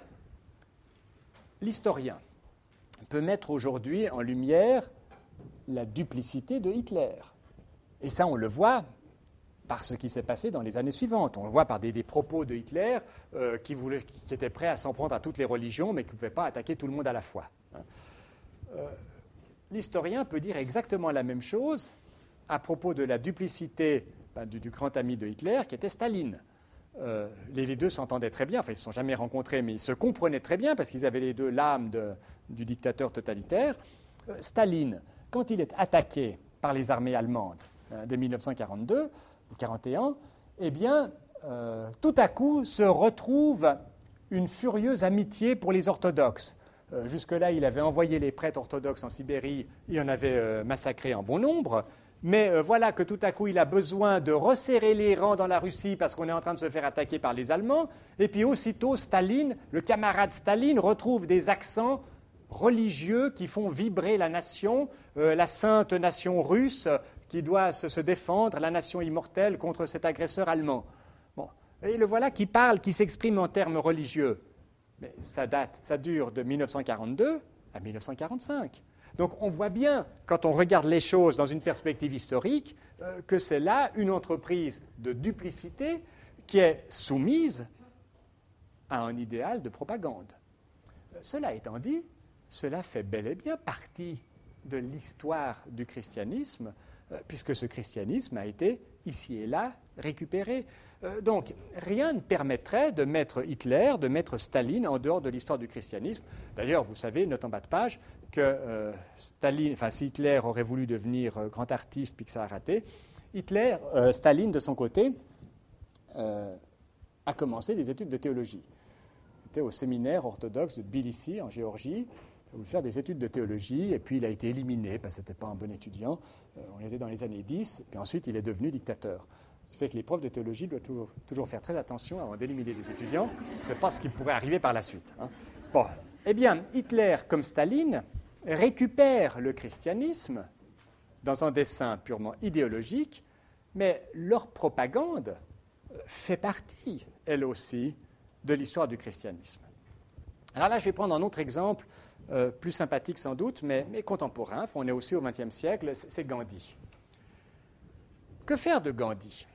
l'historien peut mettre aujourd'hui en lumière la duplicité de Hitler. Et ça, on le voit par ce qui s'est passé dans les années suivantes. On le voit par des, des propos de Hitler euh, qui, voulait, qui était prêt à s'en prendre à toutes les religions, mais qui ne pouvait pas attaquer tout le monde à la fois. Euh, l'historien peut dire exactement la même chose à propos de la duplicité ben, du, du grand ami de Hitler, qui était Staline. Euh, les, les deux s'entendaient très bien, enfin ils ne se sont jamais rencontrés, mais ils se comprenaient très bien parce qu'ils avaient les deux l'âme de, du dictateur totalitaire. Euh, Staline, quand il est attaqué par les armées allemandes euh, dès mille neuf cent quarante-deux ou quarante et un, eh bien, euh, tout à coup se retrouve une furieuse amitié pour les orthodoxes. Euh, jusque-là, il avait envoyé les prêtres orthodoxes en Sibérie, il en avait euh, massacré en bon nombre. Mais euh, voilà que tout à coup, il a besoin de resserrer les rangs dans la Russie parce qu'on est en train de se faire attaquer par les Allemands. Et puis aussitôt, Staline, le camarade Staline, retrouve des accents religieux qui font vibrer la nation, euh, la sainte nation russe qui doit se, se défendre, la nation immortelle contre cet agresseur allemand. Bon. Et le voilà qui parle, qui s'exprime en termes religieux. Mais ça date, ça dure de mille neuf cent quarante-deux à mille neuf cent quarante-cinq. Donc on voit bien, quand on regarde les choses dans une perspective historique, euh, que c'est là une entreprise de duplicité qui est soumise à un idéal de propagande. Cela étant dit, cela fait bel et bien partie de l'histoire du christianisme, euh, puisque ce christianisme a été, ici et là, récupéré. Euh, donc, rien ne permettrait de mettre Hitler, de mettre Staline en dehors de l'histoire du christianisme. D'ailleurs, vous savez, note en bas de page, que euh, Staline, enfin, si Hitler aurait voulu devenir euh, grand artiste puis que ça a raté, Hitler, euh, Staline, de son côté, euh, a commencé des études de théologie. Il était au séminaire orthodoxe de Tbilissi, en Géorgie. Il a voulu faire des études de théologie, et puis il a été éliminé parce que ce n'était pas un bon étudiant. Euh, on était dans les années dix, et puis ensuite il est devenu dictateur. Ce qui fait que les profs de théologie doivent toujours, toujours faire très attention avant d'éliminer les étudiants. On ne sait pas ce qui pourrait arriver par la suite. Hein. Bon, eh bien, Hitler, comme Staline, récupère le christianisme dans un dessein purement idéologique, mais leur propagande fait partie, elle aussi, de l'histoire du christianisme. Alors là, je vais prendre un autre exemple, euh, plus sympathique sans doute, mais, mais contemporain. On est aussi au vingtième siècle, c'est Gandhi. Que faire de Gandhi?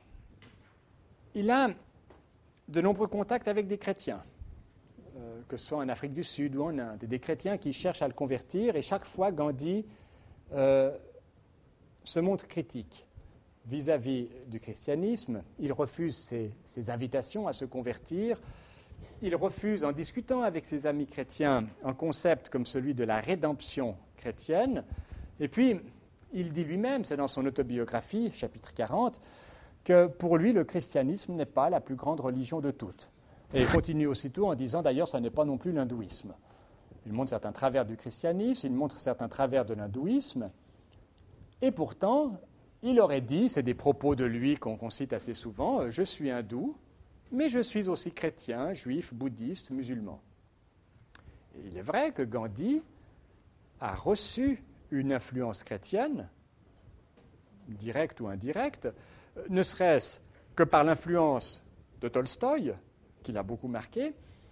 Il a de nombreux contacts avec des chrétiens, euh, que ce soit en Afrique du Sud ou en Inde, des chrétiens qui cherchent à le convertir, et chaque fois, Gandhi euh, se montre critique vis-à-vis du christianisme. Il refuse ses, ses invitations à se convertir. Il refuse, en discutant avec ses amis chrétiens, un concept comme celui de la rédemption chrétienne. Et puis, il dit lui-même, c'est dans son autobiographie, chapitre quarante, que pour lui, le christianisme n'est pas la plus grande religion de toutes. Et il continue aussitôt en disant, d'ailleurs, ça n'est pas non plus l'hindouisme. Il montre certains travers du christianisme, il montre certains travers de l'hindouisme. Et pourtant, il aurait dit, c'est des propos de lui qu'on, qu'on cite assez souvent, « Je suis hindou, mais je suis aussi chrétien, juif, bouddhiste, musulman. » Et il est vrai que Gandhi a reçu une influence chrétienne, directe ou indirecte, ne serait-ce que par l'influence de Tolstoï, qui l'a beaucoup marqué,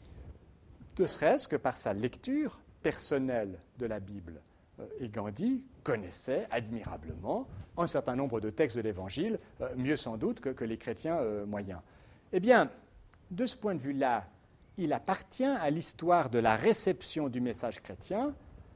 ne serait-ce que par sa lecture personnelle de la Bible. Et Gandhi connaissait admirablement un certain nombre de textes de l'Évangile, mieux sans doute que, que les chrétiens euh, moyens. Eh bien, de ce point de vue-là, il appartient à l'histoire de la réception du message chrétien,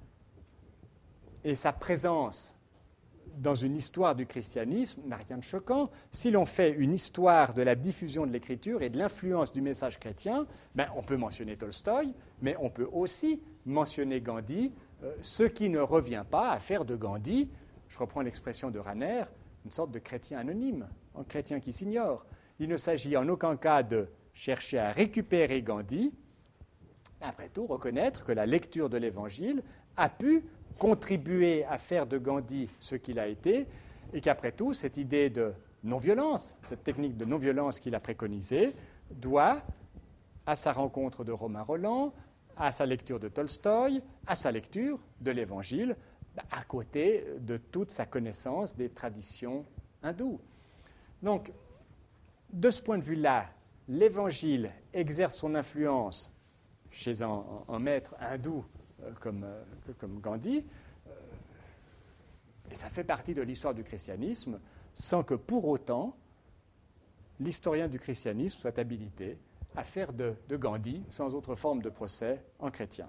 et sa présence dans une histoire du christianisme n'a rien de choquant. Si l'on fait une histoire de la diffusion de l'Écriture et de l'influence du message chrétien, ben, on peut mentionner Tolstoï, mais on peut aussi mentionner Gandhi, euh, ce qui ne revient pas à faire de Gandhi, je reprends l'expression de Rahner, une sorte de chrétien anonyme, un chrétien qui s'ignore. Il ne s'agit en aucun cas de chercher à récupérer Gandhi, mais après tout, reconnaître que la lecture de l'Évangile a pu contribuer à faire de Gandhi ce qu'il a été, et qu'après tout, cette idée de non-violence, cette technique de non-violence qu'il a préconisée, doit, à sa rencontre de Romain Rolland, à sa lecture de Tolstoï, à sa lecture de l'Évangile, à côté de toute sa connaissance des traditions hindoues. Donc, de ce point de vue-là, l'Évangile exerce son influence chez un, un maître hindou euh, comme, euh, comme Gandhi, euh, et ça fait partie de l'histoire du christianisme, sans que pour autant l'historien du christianisme soit habilité à faire de, de Gandhi, sans autre forme de procès, un chrétien.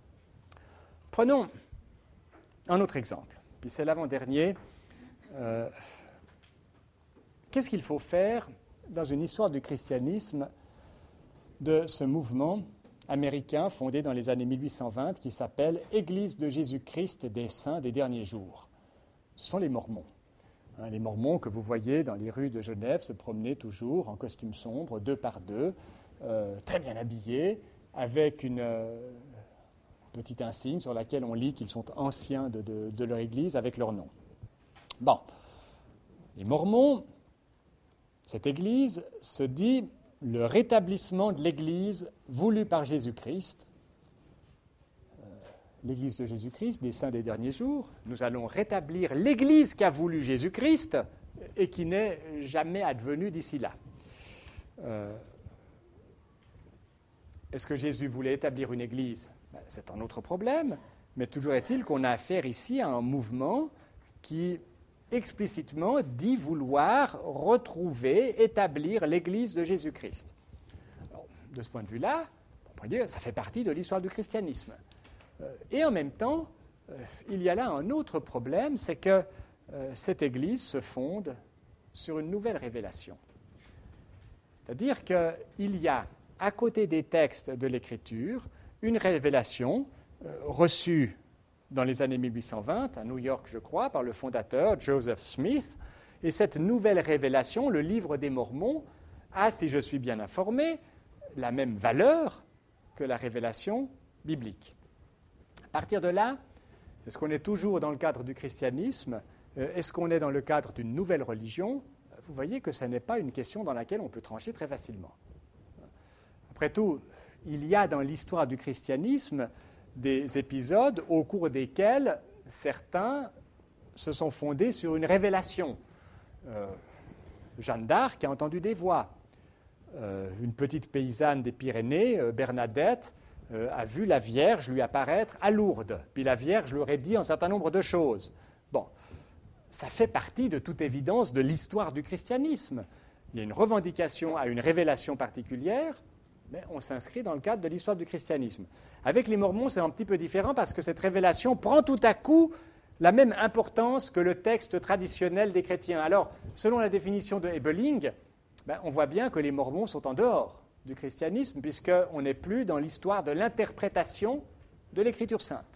Prenons un autre exemple, puis c'est l'avant-dernier. Euh, qu'est-ce qu'il faut faire dans une histoire du christianisme de ce mouvement américain fondé dans les années mille huit cent vingt qui s'appelle « Église de Jésus-Christ des saints des derniers jours ». Ce sont les Mormons. Hein, les Mormons que vous voyez dans les rues de Genève se promener toujours en costume sombre, deux par deux, euh, très bien habillés, avec une euh, petite insigne sur laquelle on lit qu'ils sont anciens de, de, de leur Église avec leur nom. Bon, les Mormons, cette Église se dit le rétablissement de l'Église voulue par Jésus-Christ, euh, l'Église de Jésus-Christ, des saints des derniers jours. Nous allons rétablir l'Église qu'a voulu Jésus-Christ et qui n'est jamais advenue d'ici là. Euh, est-ce que Jésus voulait établir une église? Ben, c'est un autre problème, mais toujours est-il qu'on a affaire ici à un mouvement qui explicitement dit vouloir retrouver, établir l'église de Jésus-Christ. Alors, de ce point de vue-là, on pourrait dire que ça fait partie de l'histoire du christianisme. Euh, et en même temps, euh, il y a là un autre problème, c'est que euh, cette église se fonde sur une nouvelle révélation. C'est-à-dire qu'il y a, à côté des textes de l'Écriture, une révélation euh, reçue dans les années mille huit cent vingt, à New York, je crois, par le fondateur Joseph Smith. Et cette nouvelle révélation, le livre des Mormons, a, si je suis bien informé, la même valeur que la révélation biblique. À partir de là, est-ce qu'on est toujours dans le cadre du christianisme? Est-ce qu'on est dans le cadre d'une nouvelle religion? Vous voyez que ce n'est pas une question dans laquelle on peut trancher très facilement. Après tout, il y a dans l'histoire du christianisme des épisodes au cours desquels certains se sont fondés sur une révélation. Euh, Jeanne d'Arc a entendu des voix. Euh, une petite paysanne des Pyrénées, euh, Bernadette, euh, a vu la Vierge lui apparaître à Lourdes. Puis la Vierge lui aurait dit un certain nombre de choses. Bon, ça fait partie de toute évidence de l'histoire du christianisme. Il y a une revendication à une révélation particulière, mais on s'inscrit dans le cadre de l'histoire du christianisme. Avec les Mormons, c'est un petit peu différent parce que cette révélation prend tout à coup la même importance que le texte traditionnel des chrétiens. Alors, selon la définition de Ebeling, ben, on voit bien que les Mormons sont en dehors du christianisme puisqu'on n'est plus dans l'histoire de l'interprétation de l'Écriture sainte.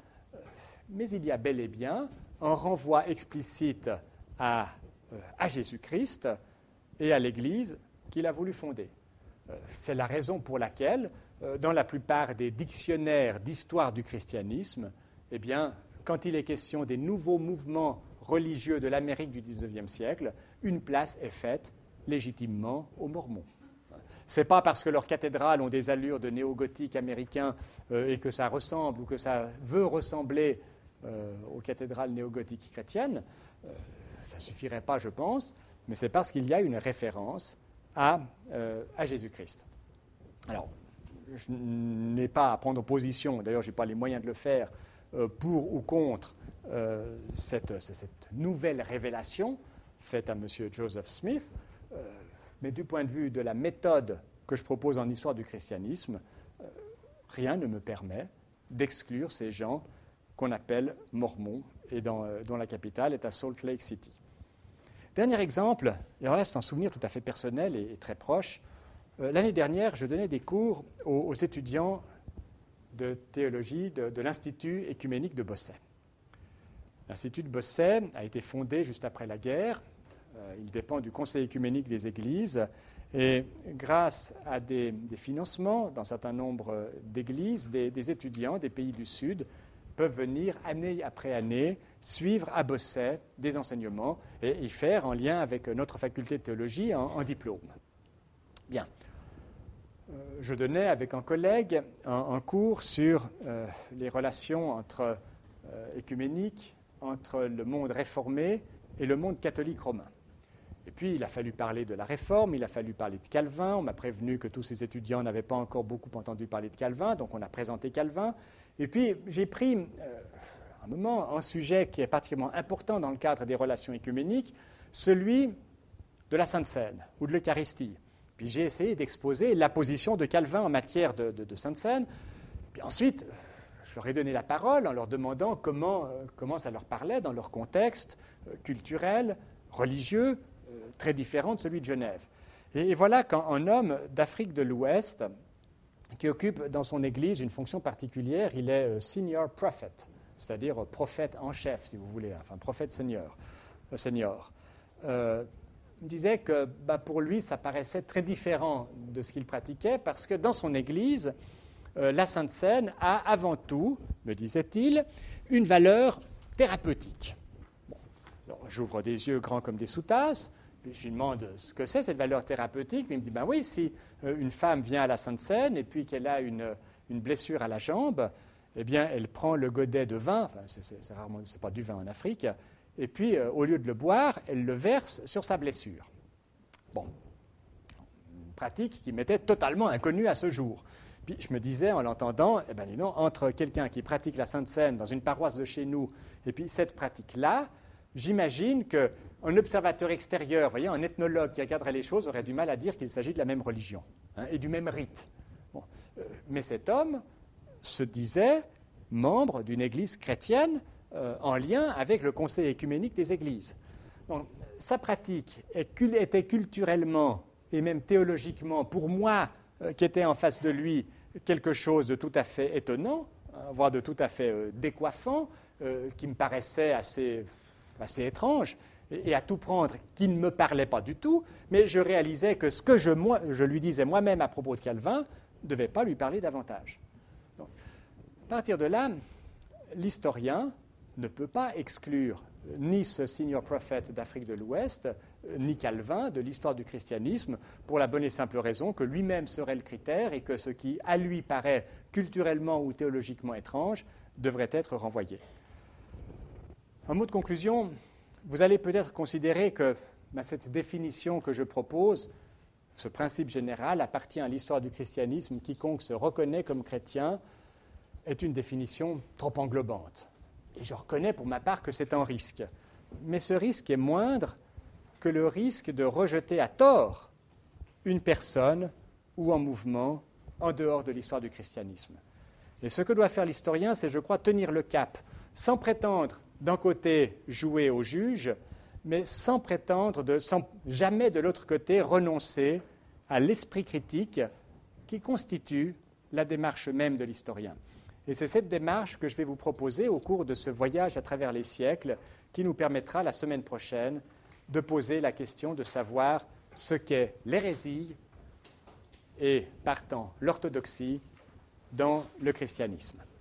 Mais il y a bel et bien un renvoi explicite à, à Jésus-Christ et à l'Église qu'il a voulu fonder. C'est la raison pour laquelle, dans la plupart des dictionnaires d'histoire du christianisme, eh bien, quand il est question des nouveaux mouvements religieux de l'Amérique du dix-neuvième siècle, une place est faite légitimement aux Mormons. Ce n'est pas parce que leurs cathédrales ont des allures de néo-gothique américain euh, et que ça ressemble ou que ça veut ressembler euh, aux cathédrales néo-gothiques chrétiennes, euh, ça ne suffirait pas, je pense, mais c'est parce qu'il y a une référence à, euh, à Jésus-Christ. Alors, je n'ai pas à prendre position, d'ailleurs je n'ai pas les moyens de le faire, euh, pour ou contre euh, cette, cette nouvelle révélation faite à M. Joseph Smith, euh, mais du point de vue de la méthode que je propose en histoire du christianisme, euh, rien ne me permet d'exclure ces gens qu'on appelle mormons et dans, euh, dont la capitale est à Salt Lake City. Dernier exemple, et alors là c'est un souvenir tout à fait personnel et, et très proche. Euh, l'année dernière, je donnais des cours aux, aux étudiants de théologie de, de l'Institut écuménique de Bosset. L'Institut de Bosset a été fondé juste après la guerre. Euh, il dépend du Conseil écuménique des Églises. Et grâce à des, des financements dans un certain nombre d'églises, des, des étudiants des pays du Sud peuvent venir année après année suivre à Bosset des enseignements et y faire en lien avec notre faculté de théologie un, un diplôme. Bien. Euh, je donnais avec un collègue un, un cours sur euh, les relations entre euh, écuméniques, entre le monde réformé et le monde catholique romain. Et puis, il a fallu parler de la Réforme, il a fallu parler de Calvin. On m'a prévenu que tous ces étudiants n'avaient pas encore beaucoup entendu parler de Calvin, donc on a présenté Calvin. Et puis, j'ai pris euh, un moment un sujet qui est particulièrement important dans le cadre des relations écuméniques, celui de la Sainte Seine ou de l'Eucharistie. Puis j'ai essayé d'exposer la position de Calvin en matière de, de, de Sainte Seine. Puis ensuite, je leur ai donné la parole en leur demandant comment, euh, comment ça leur parlait dans leur contexte euh, culturel, religieux, très différent de celui de Genève. Et, et voilà qu'un homme d'Afrique de l'Ouest, qui occupe dans son église une fonction particulière, il est euh, senior prophet, c'est-à-dire euh, prophète en chef, si vous voulez, enfin prophète senior, euh, senior. Euh, disait que bah, pour lui, ça paraissait très différent de ce qu'il pratiquait, parce que dans son église, euh, la Sainte Seine a avant tout, me disait-il, une valeur thérapeutique. Bon. Alors, j'ouvre des yeux grands comme des sous-tasses. Puis je lui demande ce que c'est, cette valeur thérapeutique. Puis il me dit, ben oui, si euh, une femme vient à la Sainte Seine et puis qu'elle a une, une blessure à la jambe, eh bien, elle prend le godet de vin, enfin, c'est, c'est, c'est rarement, c'est pas du vin en Afrique, et puis, euh, au lieu de le boire, elle le verse sur sa blessure. Bon, une pratique qui m'était totalement inconnue à ce jour. Puis je me disais en l'entendant, eh ben, dis donc, entre quelqu'un qui pratique la Sainte Seine dans une paroisse de chez nous et puis cette pratique-là, j'imagine qu'un observateur extérieur, voyez, un ethnologue qui regarderait les choses aurait du mal à dire qu'il s'agit de la même religion, hein, et du même rite. Bon. Euh, mais cet homme se disait membre d'une église chrétienne euh, en lien avec le Conseil écuménique des églises. Donc, sa pratique était culturellement et même théologiquement, pour moi, euh, qui était en face de lui, quelque chose de tout à fait étonnant, hein, voire de tout à fait euh, décoiffant, euh, qui me paraissait assez, assez étrange, et, et à tout prendre, qui ne me parlait pas du tout, mais je réalisais que ce que je, moi, je lui disais moi-même à propos de Calvin ne devait pas lui parler davantage. Donc, à partir de là, l'historien ne peut pas exclure ni ce senior prophète d'Afrique de l'Ouest, ni Calvin de l'histoire du christianisme, pour la bonne et simple raison que lui-même serait le critère et que ce qui, à lui, paraît culturellement ou théologiquement étrange devrait être renvoyé. Un mot de conclusion, vous allez peut-être considérer que ben, cette définition que je propose, ce principe général, appartient à l'histoire du christianisme. Quiconque se reconnaît comme chrétien est une définition trop englobante. Et je reconnais pour ma part que c'est un risque. Mais ce risque est moindre que le risque de rejeter à tort une personne ou un mouvement en dehors de l'histoire du christianisme. Et ce que doit faire l'historien, c'est, je crois, tenir le cap, sans prétendre, d'un côté, jouer au juge, mais sans prétendre, de, sans jamais de l'autre côté, renoncer à l'esprit critique qui constitue la démarche même de l'historien. Et c'est cette démarche que je vais vous proposer au cours de ce voyage à travers les siècles qui nous permettra la semaine prochaine de poser la question de savoir ce qu'est l'hérésie et, partant, l'orthodoxie dans le christianisme.